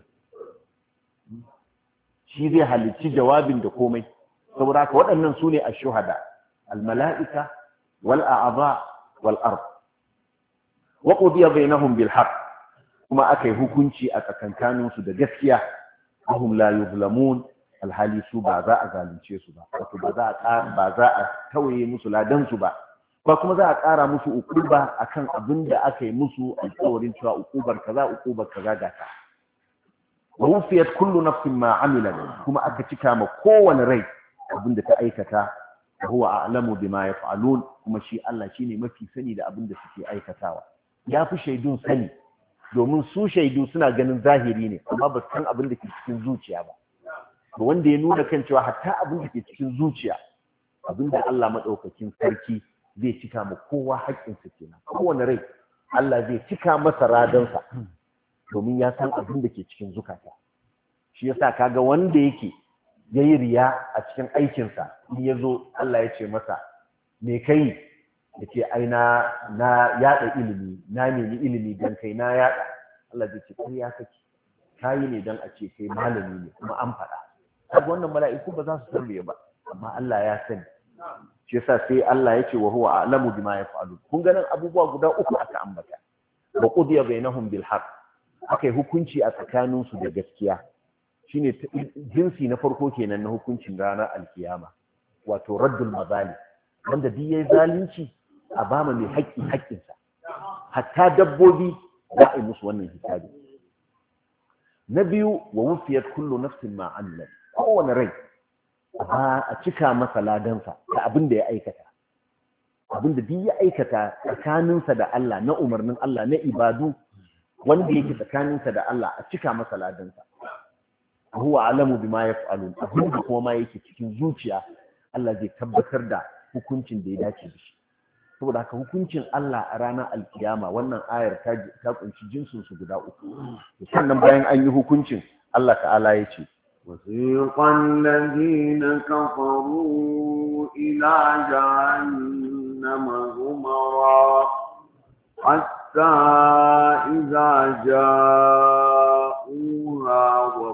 shi zai halicci jawabin da komai saboda haka waɗannan sune ash-shuhada al-mala'ika wal a'dha wal ard wa qudiya bainahum bil haqq kuma akai hukunci a tsakankanin su da gaskiya ahum la yuzlamun alhali su ba za a zalunce su ba wato ba za a ba za a tawaye musu ladan su ba ba kuma za a ƙara musu ukuba akan abin da aka yi musu alƙawarin cewa ukubar kaza ukubar kaza ga ta wa wufiyat kullu nafsin ma amilat kuma aka cika ma kowane rai abin da ta aikata huwa a'lamu bima yaf'alun kuma shi Allah shine mafi sani da abin da suke aikatawa ya fi shaidun sani domin su shaidu suna ganin zahiri ne amma ba su san abin da ke cikin zuciya ba to wanda ya nuna kan cewa hatta abin da ke cikin zuciya abin da Allah madaukakin sarki zai cika ma kowa haƙƙinsa kenan kowane rai Allah zai cika masa radansa domin ya san abin da ke cikin zukata shi yasa kaga wanda yake yayi riya a cikin aikinsa in ya zo Allah ya ce masa me kai ya ce ai na na yada ilimi na nemi ilimi dan kai na yada Allah zai ce kai ya kake kayi ne dan a ce kai malami ne kuma an faɗa kaga wannan mala'iku ba za su san ba amma Allah ya sani shi yasa sai Allah ya ce wa huwa a'lamu bima yaf'alun kun ganin abubuwa guda uku aka ambata wa qudiya bainahum bil haqq akai hukunci a tsakanin su da gaskiya shine jinsi na farko kenan na hukuncin ranar alkiyama wato raddul mazali, wanda duk yayi zalunci a bama mai haƙƙi haƙƙinsa, hatta dabbobi za a yi musu wannan hisabi. Na biyu, wa wufiyat kullu nafsin ma amilat, kowane rai a cika masa ladansa da abin da ya aikata, abin da duk ya aikata tsakaninsa da Allah na umarnin Allah na ibadu wanda yake tsakaninsa da Allah a cika masa ladansa. Huwa alamu bima yaf'alun, abin da kuma ma yake cikin zuciya Allah zai tabbatar da hukuncin da ya dace da shi. Saboda haka hukuncin Allah a ranar alkiyama wannan ayar ta kunshi jinsin su guda uku. Sannan bayan an yi hukuncin Allah ta'ala ya ce وسيق الذين كفروا إلى جهنم زمرا حتى إذا جاءوها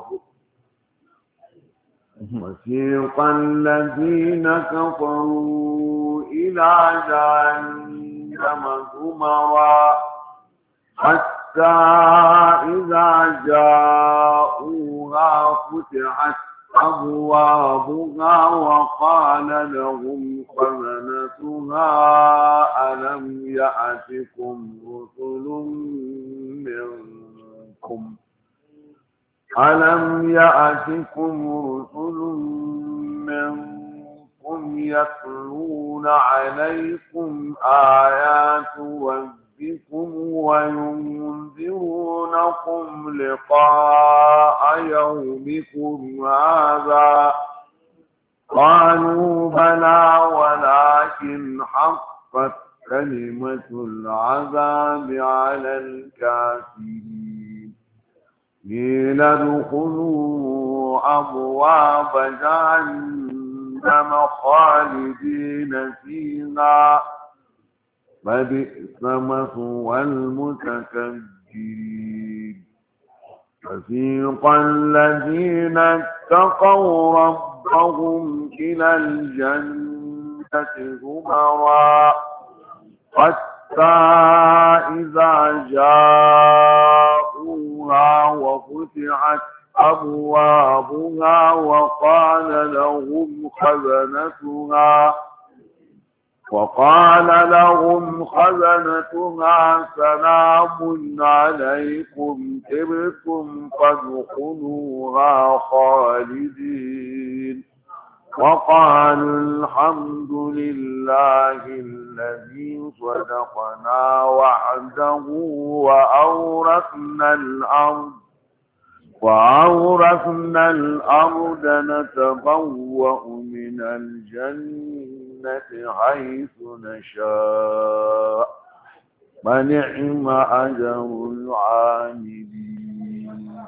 وسيق الذين كفروا إلى جهنم زمرا حتى إذا جاءوها فتحت أبوابها وقال لهم خزنتها ألم يأتكم رسل منكم ألم يأتكم رسل منكم يتلون عليكم آيات ربكم وينذرونكم لقاء يومكم هذا قالوا بلى ولكن حقت كلمة العذاب على الكافرين قيل ادخلوا أبواب جهنم خالدين فيها فبئس مثوى المتكبرين فسيق الذين اتقوا ربهم إلى الجنة زمرا حتى إذا جاءوها وفتحت أبوابها وقال لهم خزنتها وقال لهم خزنتها سلام عليكم طبتم فادخلوها خالدين وقالوا الحمد لله الذي صدقنا وعده وأورثنا الأرض وأورثنا الأرض نتبوأ من الجنة حيث نشاء فنعم أجر العاملين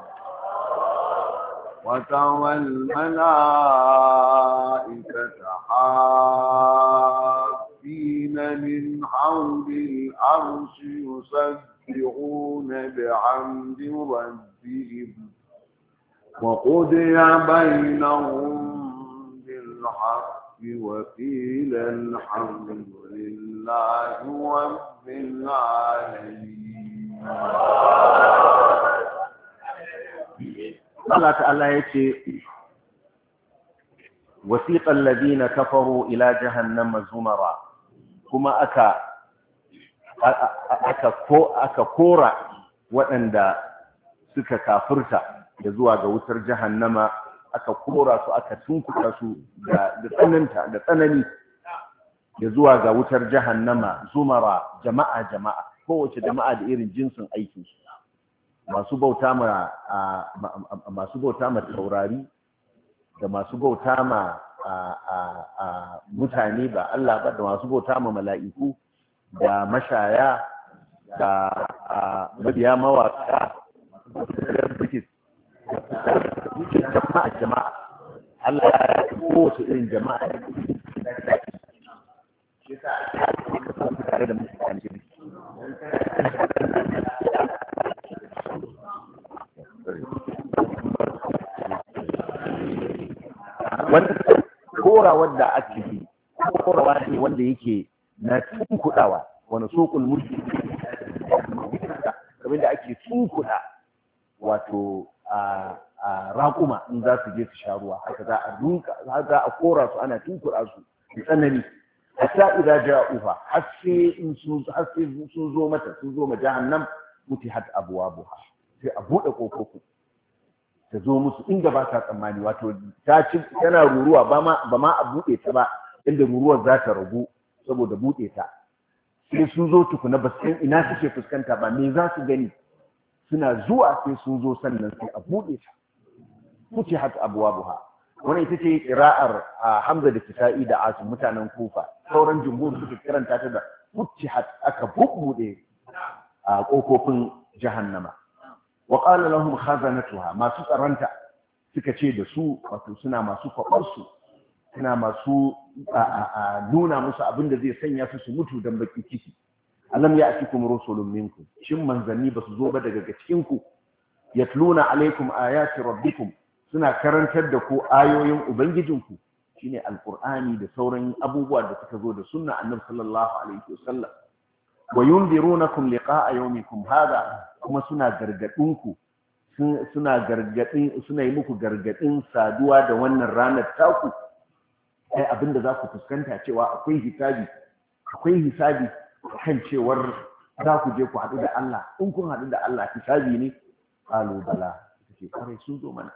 وترى الملائكة حافين من حول العرش يسبحون بحمد ربهم وقضي بينهم بالحق وقيل الحمد لله رب العالمين. Allah ta'ala yace wasiqal ladina kafaru ila jahannama zumara, kuma aka aka ko aka kora waɗanda suka kafirta da zuwa ga wutar jahannama, aka kora su aka tunkuta su da tsananta da tsanani da zuwa ga wutar jahannama zumara, jama'a jama'a, kowace jama'a da irin jinsin aikin su. Masu bauta ma masu bauta ma taurari da masu bauta ma mutane ba Allah ba, da masu bauta ma mala'iku da mashaya da mabiya mawaka jama'a jama'a Allah ya yi kowace irin jama'a shi ta tare da mutane wanda kora wanda ake yi korawa ne wanda yake na tunkudawa wani sokul mulki kamar da ake tunkuda wato raƙuma in za su je su sha ruwa haka za a rinka za a kora su ana tunkura su da tsanani hatta idza ja'uha har sai in sun har sai sun zo mata sun zo ma jahannam mutihat abwabuha sai a bude kofofin ta zo musu inda ba ta tsammani wato ta ci tana ruruwa ba ma ba ma a bude ta ba inda ruruwar za ta ragu saboda bude ta sai sun zo tukuna ba san ina suke fuskanta ba me za su gani suna zuwa sai sun zo sannan sai a bude ta mutihat abwabuha wannan ita ce qira'ar Hamza da Kisa'i da Asim mutanen Kufa sauran jumhur suka karanta ta da mutihat aka bubbude a kofofin jahannama wa qala lahum khazanatuha masu tsaranta suka ce da su wato suna masu kwabar su suna masu nuna musu abin da zai sanya su su mutu dan baki ciki alam ya'tikum rusulun minkum shin manzanni basu zo ba daga cikin ku yatluna alaikum ayati rabbikum suna karantar da ku ayoyin ubangijinku shine alqur'ani da sauran abubuwa da suka zo da sunna annabi sallallahu alaihi wasallam wa yunzirunakum liqa'a yawmikum hada kuma suna gargadin ku suna gargadin suna yi muku gargadin saduwa da wannan ranar taku ai abinda za ku fuskanta cewa akwai hisabi akwai hisabi kan cewar za ku je ku haɗu da Allah in kun haɗu da Allah hisabi ne qalu bala ce kare sun zo mana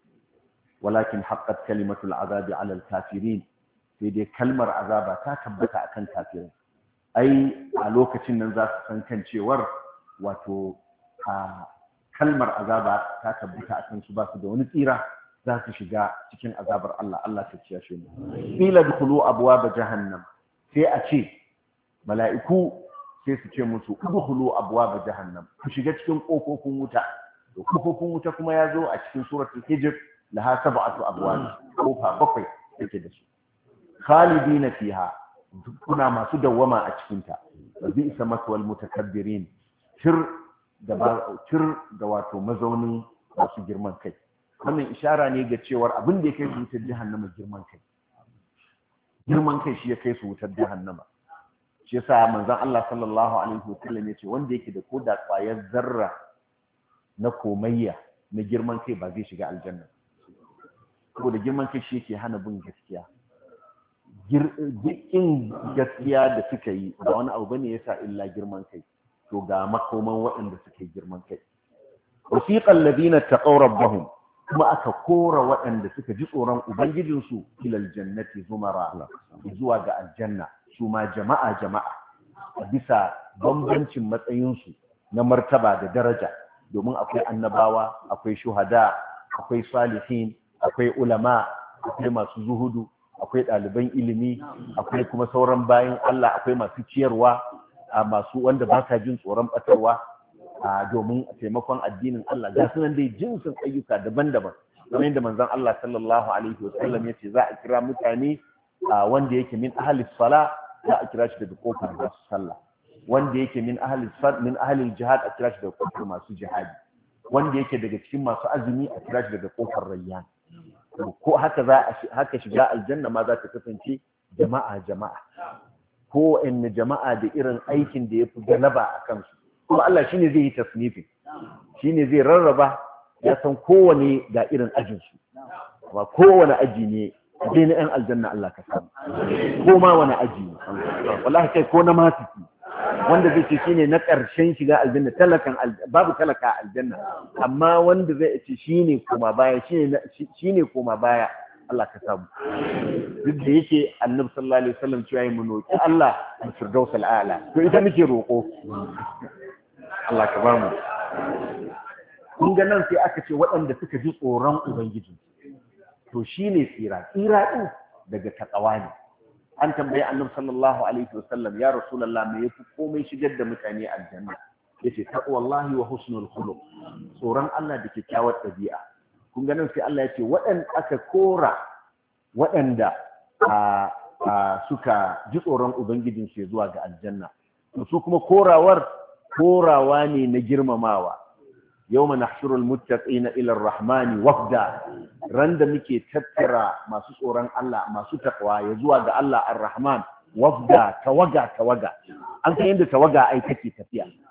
walakin haqqat kalimatul azabi ala al-kafirin sai dai kalmar azaba ta tabbata akan kafirai ai a lokacin nan za su san kan cewar wato a kalmar azaba ta tabbata akan su ba su da wani tsira za su shiga cikin azabar Allah Allah ta ciyashe mu qila dkhulu abwaab jahannam sai a ce mala'iku sai su ce musu udkhulu abwaab jahannam ku shiga cikin kofofin wuta to kofofin wuta kuma ya zo a cikin suratul hijr laha sab'atu abwab kofa bakwai yake da su khalidina fiha kuna masu dawwama a cikin ta bi isa maswal mutakabbirin tir da tir da wato mazaunin masu girman kai wannan ishara ne ga cewar abin da ya kai su wutar jahannama girman kai girman kai shi ya kai su wutar jahannama shi yasa manzon Allah sallallahu alaihi wasallam ya ce wanda yake da koda kwayar zarra na komayya na girman kai ba zai shiga aljanna saboda girman kai shi yake hana bin gaskiya in gaskiya da suka yi ba wani abu bane yasa illa girman kai to ga makoman waɗanda suka yi girman kai wasiqal ladina taqaw rabbahum kuma aka kora waɗanda suka ji tsoron ubangijinsu ilal jannati zumara zuwa ga aljanna su ma jama'a jama'a bisa bambancin matsayinsu na martaba da daraja domin akwai annabawa akwai shuhada akwai salihin akwai ulama akwai masu zuhudu akwai ɗaliban ilimi akwai kuma sauran bayan Allah akwai masu ciyarwa masu wanda ba sa jin tsoron ɓatarwa domin taimakon addinin Allah ga sunan dai jinsin ayyuka daban-daban kamar yadda manzon Allah sallallahu alaihi wasallam yace za a kira mutane wanda yake min ahli sala za a kira shi daga kofar masu sallah wanda yake min ahli min ahli jihad a kira shi daga kofar masu jihadi wanda yake daga cikin masu azumi a kira shi daga kofar rayyan ko haka za a haka shiga aljanna ma za ta kasance jama'a jama'a ko in jama'a da irin aikin da yafi galaba a kansu kuma Allah shine zai yi tasnifin shine zai rarraba ya san kowane ga irin ajinsu amma kowane aji ne dai na 'yan aljanna Allah ka samu ko ma wani aji ne wallahi kai ko na masiki wanda zai ce shine na ƙarshen shiga aljanna talakan babu talaka aljanna amma wanda zai ce shine koma baya shine shine koma baya Allah ka samu duk da yake annabi sallallahu alaihi wasallam cewa mu roki Allah al-firdaus al-a'la to ita muke roko Allah ka ba mu kun ga nan sai aka ce waɗanda suka ji tsoron ubangiji to shine tsira tsira din daga takawa ne an tambayi annabi sallallahu alaihi wasallam ya rasulullah me yafi komai shigar da mutane aljanna yace taqwallahi wa husnul khuluq tsoron Allah da kyakkyawar dabi'a kun ga nan sai Allah yace waɗanda aka kora waɗanda suka ji tsoron ubangijin su zuwa ga aljanna su kuma korawar korawa ne na girmamawa yawma nahshurul muttaqina ila ar-rahmani wafda randa muke tattara masu tsoron Allah masu takwa ya zuwa ga Allah ar-rahman wafda tawaga tawaga an san yadda tawaga ai take tafiya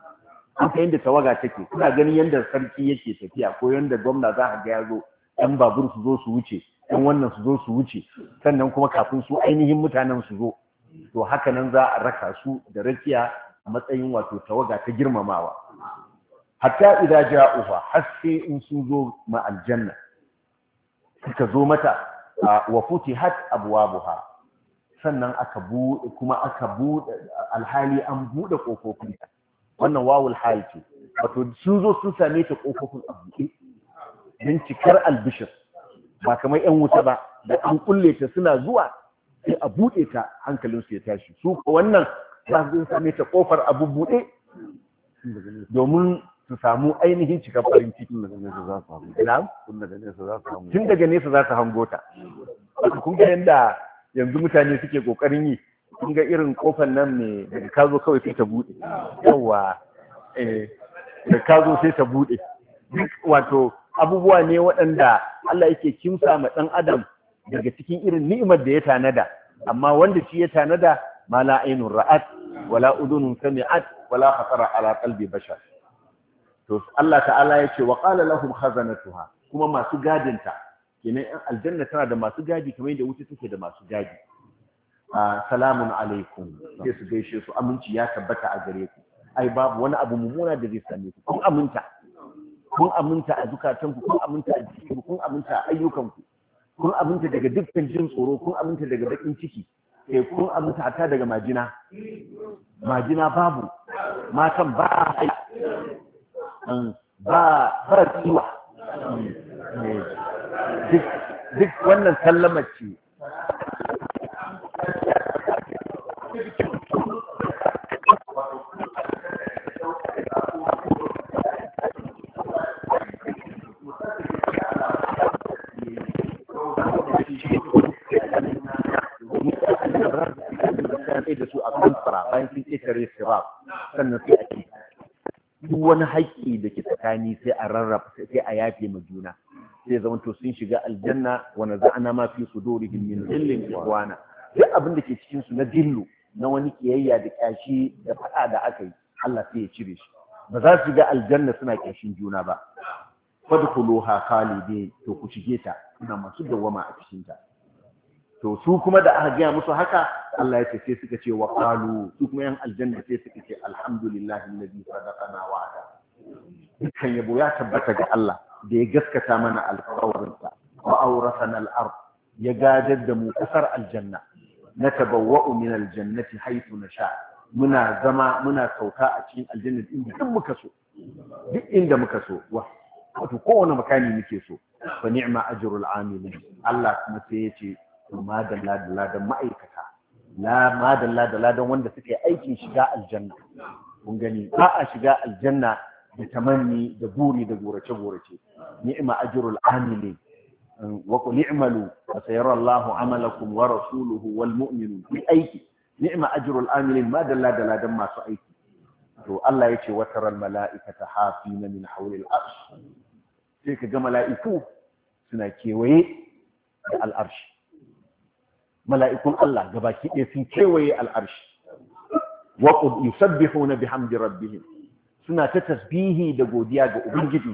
an ka yanda tawaga take kuna ganin yanda sarki yake tafiya ko yanda gwamna za a ga ya zo ɗan babur su zo su wuce ɗan wannan su zo su wuce sannan kuma kafin su ainihin mutanen su zo to haka nan za a raka su da rakiya a matsayin wato tawaga ta girmamawa hatta idza ja'uha har sai in sun zo ma aljanna suka zo mata wa futihat abwabuha sannan aka bude kuma aka bude alhali an bude kofofin ta wannan wawul hal ce wato sun zo sun same ta kofofin a buɗe din cikar albishir ba kamar yan wuta ba da an kulle ta suna zuwa sai a bude ta hankalin su ya tashi su ko wannan za su same ta kofar abu bude domin su samu ainihin cikar farin ciki daga nesa za su hango ta tun daga nesa za su hango tun daga nesa za su hango ta kun ga yanda yanzu mutane suke kokarin yi kun ga irin kofar nan ne daga ka zo kawai sai ta bude yawa eh da ka zo sai ta bude duk wato abubuwa ne waɗanda Allah yake kimsa ma ɗan adam daga cikin irin ni'imar da ya tanada amma wanda shi ya tanada ma la ainun ra'at wala udunun sami'at wala khatara ala qalbi bashar to Allah ta'ala ya ce wa qala lahum khazanatuha kuma masu gadinta kenan aljanna tana da masu gadi kamar yadda wuta take da masu gadi salamun alaikum sai su gaishe su aminci ya tabbata a gare ku ai babu wani abu mummuna da zai same ku kun aminta kun aminta a zukatanku kun aminta a jikinku kun aminta a ayyukanku kun aminta daga dukkan jin tsoro kun aminta daga bakin ciki sai kun aminta ta daga majina majina babu matan ba ba ba tsiwa duk wannan sallama ce da su a kan fara bayan sun ƙetare sirat sannan sai a ce duk wani haƙƙi da ke tsakani sai a rarraba sai a yafe ma juna sai zama to sun shiga aljanna wa naza'na ma fi sudurihim min dhillin ikhwana duk abin da ke cikin su na dillu na wani kiyayya da kyashi da fada da aka yi Allah sai ya cire shi ba za su shiga aljanna suna kyashin juna ba fadkhuluha khalidin to ku shige ta kuna masu dawama a cikin ta to su kuma da aka gaya musu haka Allah ya ce sai suka ce wa qalu su kuma yan aljanna sai suka ce alhamdulillahi alladhi sadaqana wa'ada dukkan yabo ya tabbata ga Allah da ya gaskata mana alƙawarinsa wa awrathana al-ard ya gadar da mu kasar aljanna natabawwa'u min aljannati haythu nasha muna zama muna sauka a cikin aljanna inda duk muka so duk inda muka so wa wato kowane makani muke so fa ni'ma ajrul amilin Allah kuma sai ya ce madalla da ladan ma'aikata la madalla da ladan wanda suke aikin shiga aljanna kun gani ba a shiga aljanna da tamanni da buri da gorace gorace ni'ma ajrul amilin wa qul i'malu fa sayara Allahu amalakum wa rasuluhu wal mu'minun bi aiki ni'ma ajrul amilin madalla da ladan masu aiki to Allah yace wa taral mala'ikata hafina min hawlil arsh sai ka ga mala'iku suna kewaye da al'arshi mala'ikun Allah gabaki ɗaya sun kewaye al'arshi wa yusabbihuna bihamdi rabbihim suna ta tasbihi da godiya ga ubangiji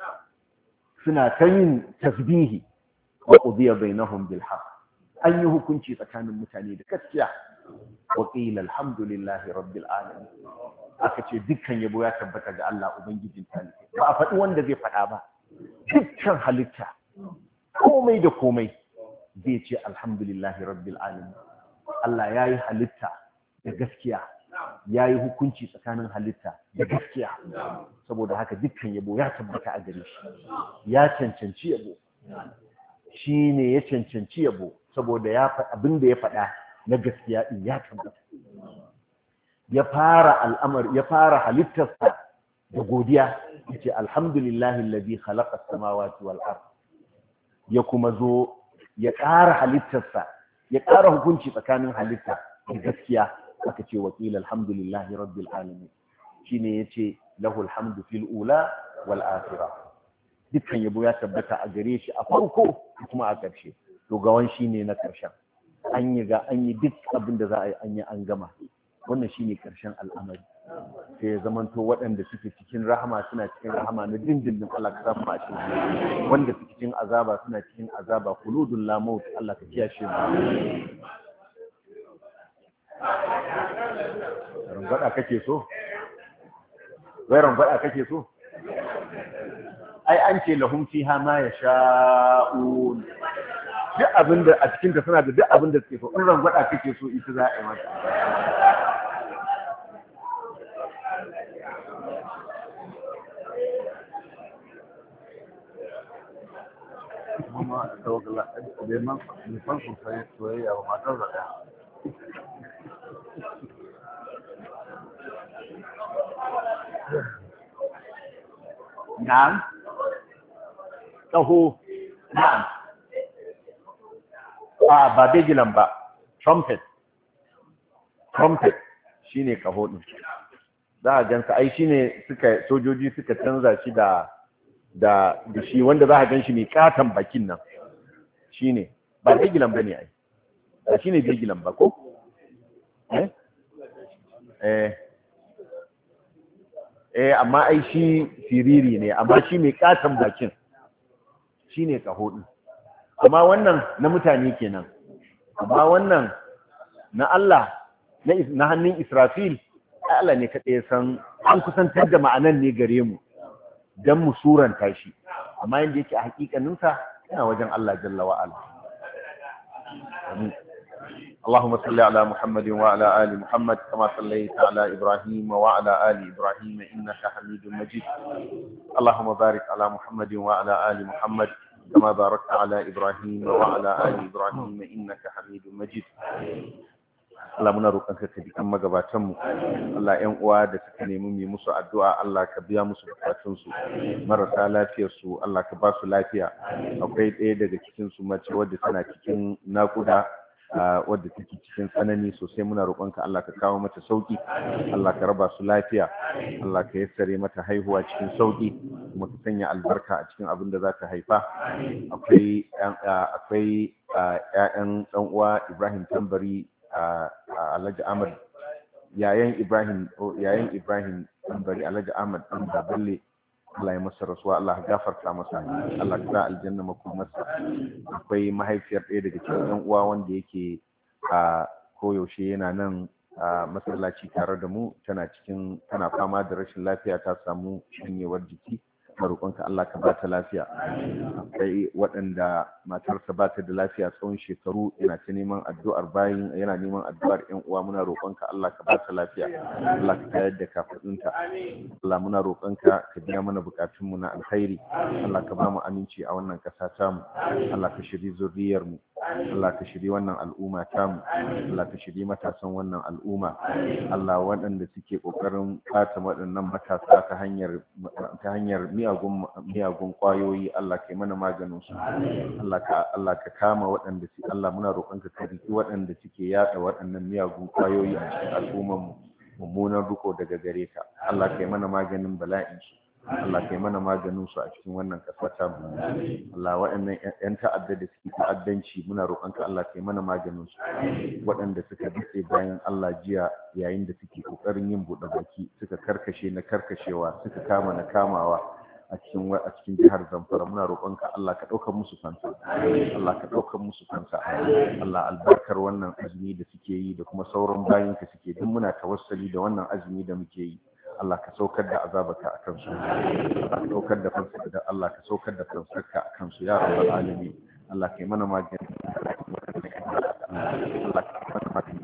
suna ta yin tasbihi wa qudiya bainahum bil haqq an yi hukunci tsakanin mutane da gaskiya wa qila alhamdulillahi rabbil alamin aka ce dukkan yabo ya tabbata ga Allah ubangijin talibai ba a faɗi wanda zai faɗa ba dukkan halitta komai da komai zai ce alhamdulillahi rabbil alamin Allah ya yi halitta da gaskiya ya yi hukunci tsakanin halitta da gaskiya saboda haka dukkan yabo ya tabbata a gare shi ya cancanci yabo shi ne ya cancanci yabo saboda ya abin da ya faɗa na gaskiya din ya tabbata ya fara al'amar ya fara halittarsa da godiya yace alhamdulillahi alladhi khalaqa as-samawati wal ard ya kuma zo ya ƙara halittarsa ya ƙara hukunci tsakanin halitta da gaskiya aka ce wakil alhamdulillahi rabbil alamin shine yace lahul hamdu fil ula wal akhirah dukkan yabo ya tabbata a gare shi a farko kuma a ƙarshe to gawan shine na ƙarshen an yi ga an yi duk abin da za a yi an yi an gama wannan shine ƙarshen al'amari ka ya zamanto waɗanda suke cikin rahama suna cikin rahama na dindindin Allah ka samu a cikin wanda suke cikin azaba suna cikin azaba khuludul la maut Allah ka kiyashe mu rangwada kake so wai rangwada kake so ai an ce lahum fiha ma yasha'un duk abinda a cikin ta suna da duk abinda suke so in rangwada kake so ita za a yi mata kuma da wakala da man da fan sosai soyayya ba matar da ɗaya na'am taho na'am a ba begilan ba trumpet trumpet shine kaho din za a gansa ai shine suka sojoji suka canza shi da da da shi wanda za a gan shi mai katon bakin nan shine ba begilan bane ai ba shine begilan ba ko eh eh eh amma ai shi siriri ne amma shi mai katon bakin shine kaho din amma wannan na mutane kenan amma wannan na Allah na na hannun Israfil ai Allah ne kadai san an kusantar da ma'anan ne gare mu dan mu suranta shi amma yanda yake a hakikanin sa yana wajen Allah jalla wa ala amin اللهم صل على محمد وعلى آل محمد كما صليت على إبراهيم وعلى آل إبراهيم إنك حميد مجيد اللهم بارك على محمد وعلى آل محمد كما باركت على إبراهيم وعلى آل إبراهيم إنك حميد مجيد Allah muna roƙonka ka jikan magabatanmu Allah ƴan uwa da suka nemi mu musu addu'a Allah ka biya musu bukatunsu marasa lafiyar su Allah ka ba su lafiya akwai ɗaya daga cikin su mace wadda tana cikin naƙuda wadda take cikin tsanani sosai muna roƙonka Allah ka kawo mata sauki Allah ka raba su lafiya Allah ka yassare mata haihuwa cikin sauki kuma ka sanya albarka a cikin abin da za ta haifa akwai akwai ƴaƴan ɗan uwa Ibrahim Tambari Alhaji Ahmad yayan Ibrahim yayan Ibrahim Tambari Alhaji Ahmad ɗan Baballe Allah ya masa rasuwa Allah ya gafarta masa Allah ya sa aljanna makomarsa akwai mahaifiyar ɗaya daga cikin ɗan uwa wanda yake a koyaushe yana nan a masallaci tare da mu tana cikin tana fama da rashin lafiya ta samu shanyewar jiki na roƙonka Allah ka ba ta lafiya akwai waɗanda matarsa ba ta da lafiya tsawon shekaru yana ta neman addu'ar bayin yana neman addu'ar ƴan uwa muna roƙonka Allah ka ba ta lafiya Allah ka tayar da kafadunta Allah muna roƙonka ka biya mana buƙatunmu na alkhairi Allah ka ba mu aminci a wannan ƙasa tamu Allah ka shiri zuriyar mu Allah ka shiri wannan al'umma tamu Allah ka shiri matasan wannan al'umma Allah waɗanda suke ƙoƙarin ɓata waɗannan matasa ta hanyar ta hanyar miyagun miyagun ƙwayoyi Allah ka yi mana maganin su Allah ka Allah ka kama waɗanda su Allah muna roƙonka ka riki waɗanda suke yaɗa waɗannan miyagun ƙwayoyi a cikin al'ummar mu mummunan riko daga gare ka Allah ka yi mana maganin bala'in su Allah kai mana maganin su a cikin wannan ƙasa ta mu Allah waɗannan ƴan ta'adda da suke ta'addanci muna roƙonka Allah kai mana maganin su waɗanda suka dace bayan Allah jiya yayin da suke ƙoƙarin yin buɗe baki suka karkashe na karkashewa suka kama na kamawa a cikin a cikin jihar Zamfara muna roƙonka Allah ka ɗaukar musu fansa Allah ka ɗaukar musu fansa Allah albarkar wannan azumi da suke yi da kuma sauran bayin ka suke duk muna tawassuli da wannan azumi da muke yi Allah ka saukar da azabaka a kansu Allah ka saukar da fansarka da Allah ka saukar da fansarka a kansu ya rabbal alamin Allah kai mana magani Allah ka mana magani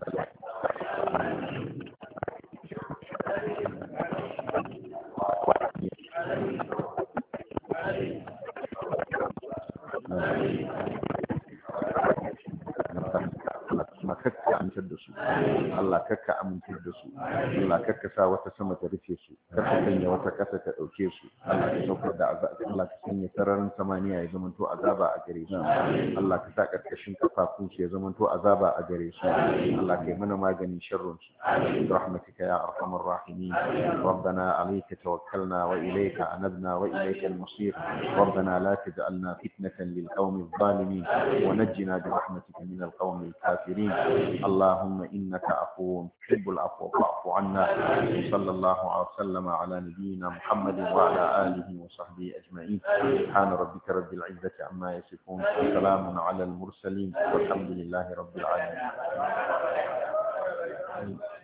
Allah kakka amintar da su Allah kakka sa wata sama ta rufe su kakka sanya wata ƙasa ta ɗauke su Allah ka saukar da azaba Allah ka sanya sararin samaniya ya zamanto azaba a gare su Allah ka sa ƙarƙashin kafafun su ya zamanto azaba a gare su Allah ka yi mana maganin sharrin su برحمتك يا أرحم الراحمين ربنا عليك توكلنا وإليك أنبنا وإليك المصير ربنا لا تجعلنا فتنة للقوم الظالمين ونجنا برحمتك من القوم الكافرين اللهم إنك عفو تحب العفو فاعف عنا. صلى الله وسلم على نبينا محمد وعلى آله وصحبه أجمعين. سبحان ربك رب العزة عما يصفون وسلام على المرسلين والحمد لله رب العالمين.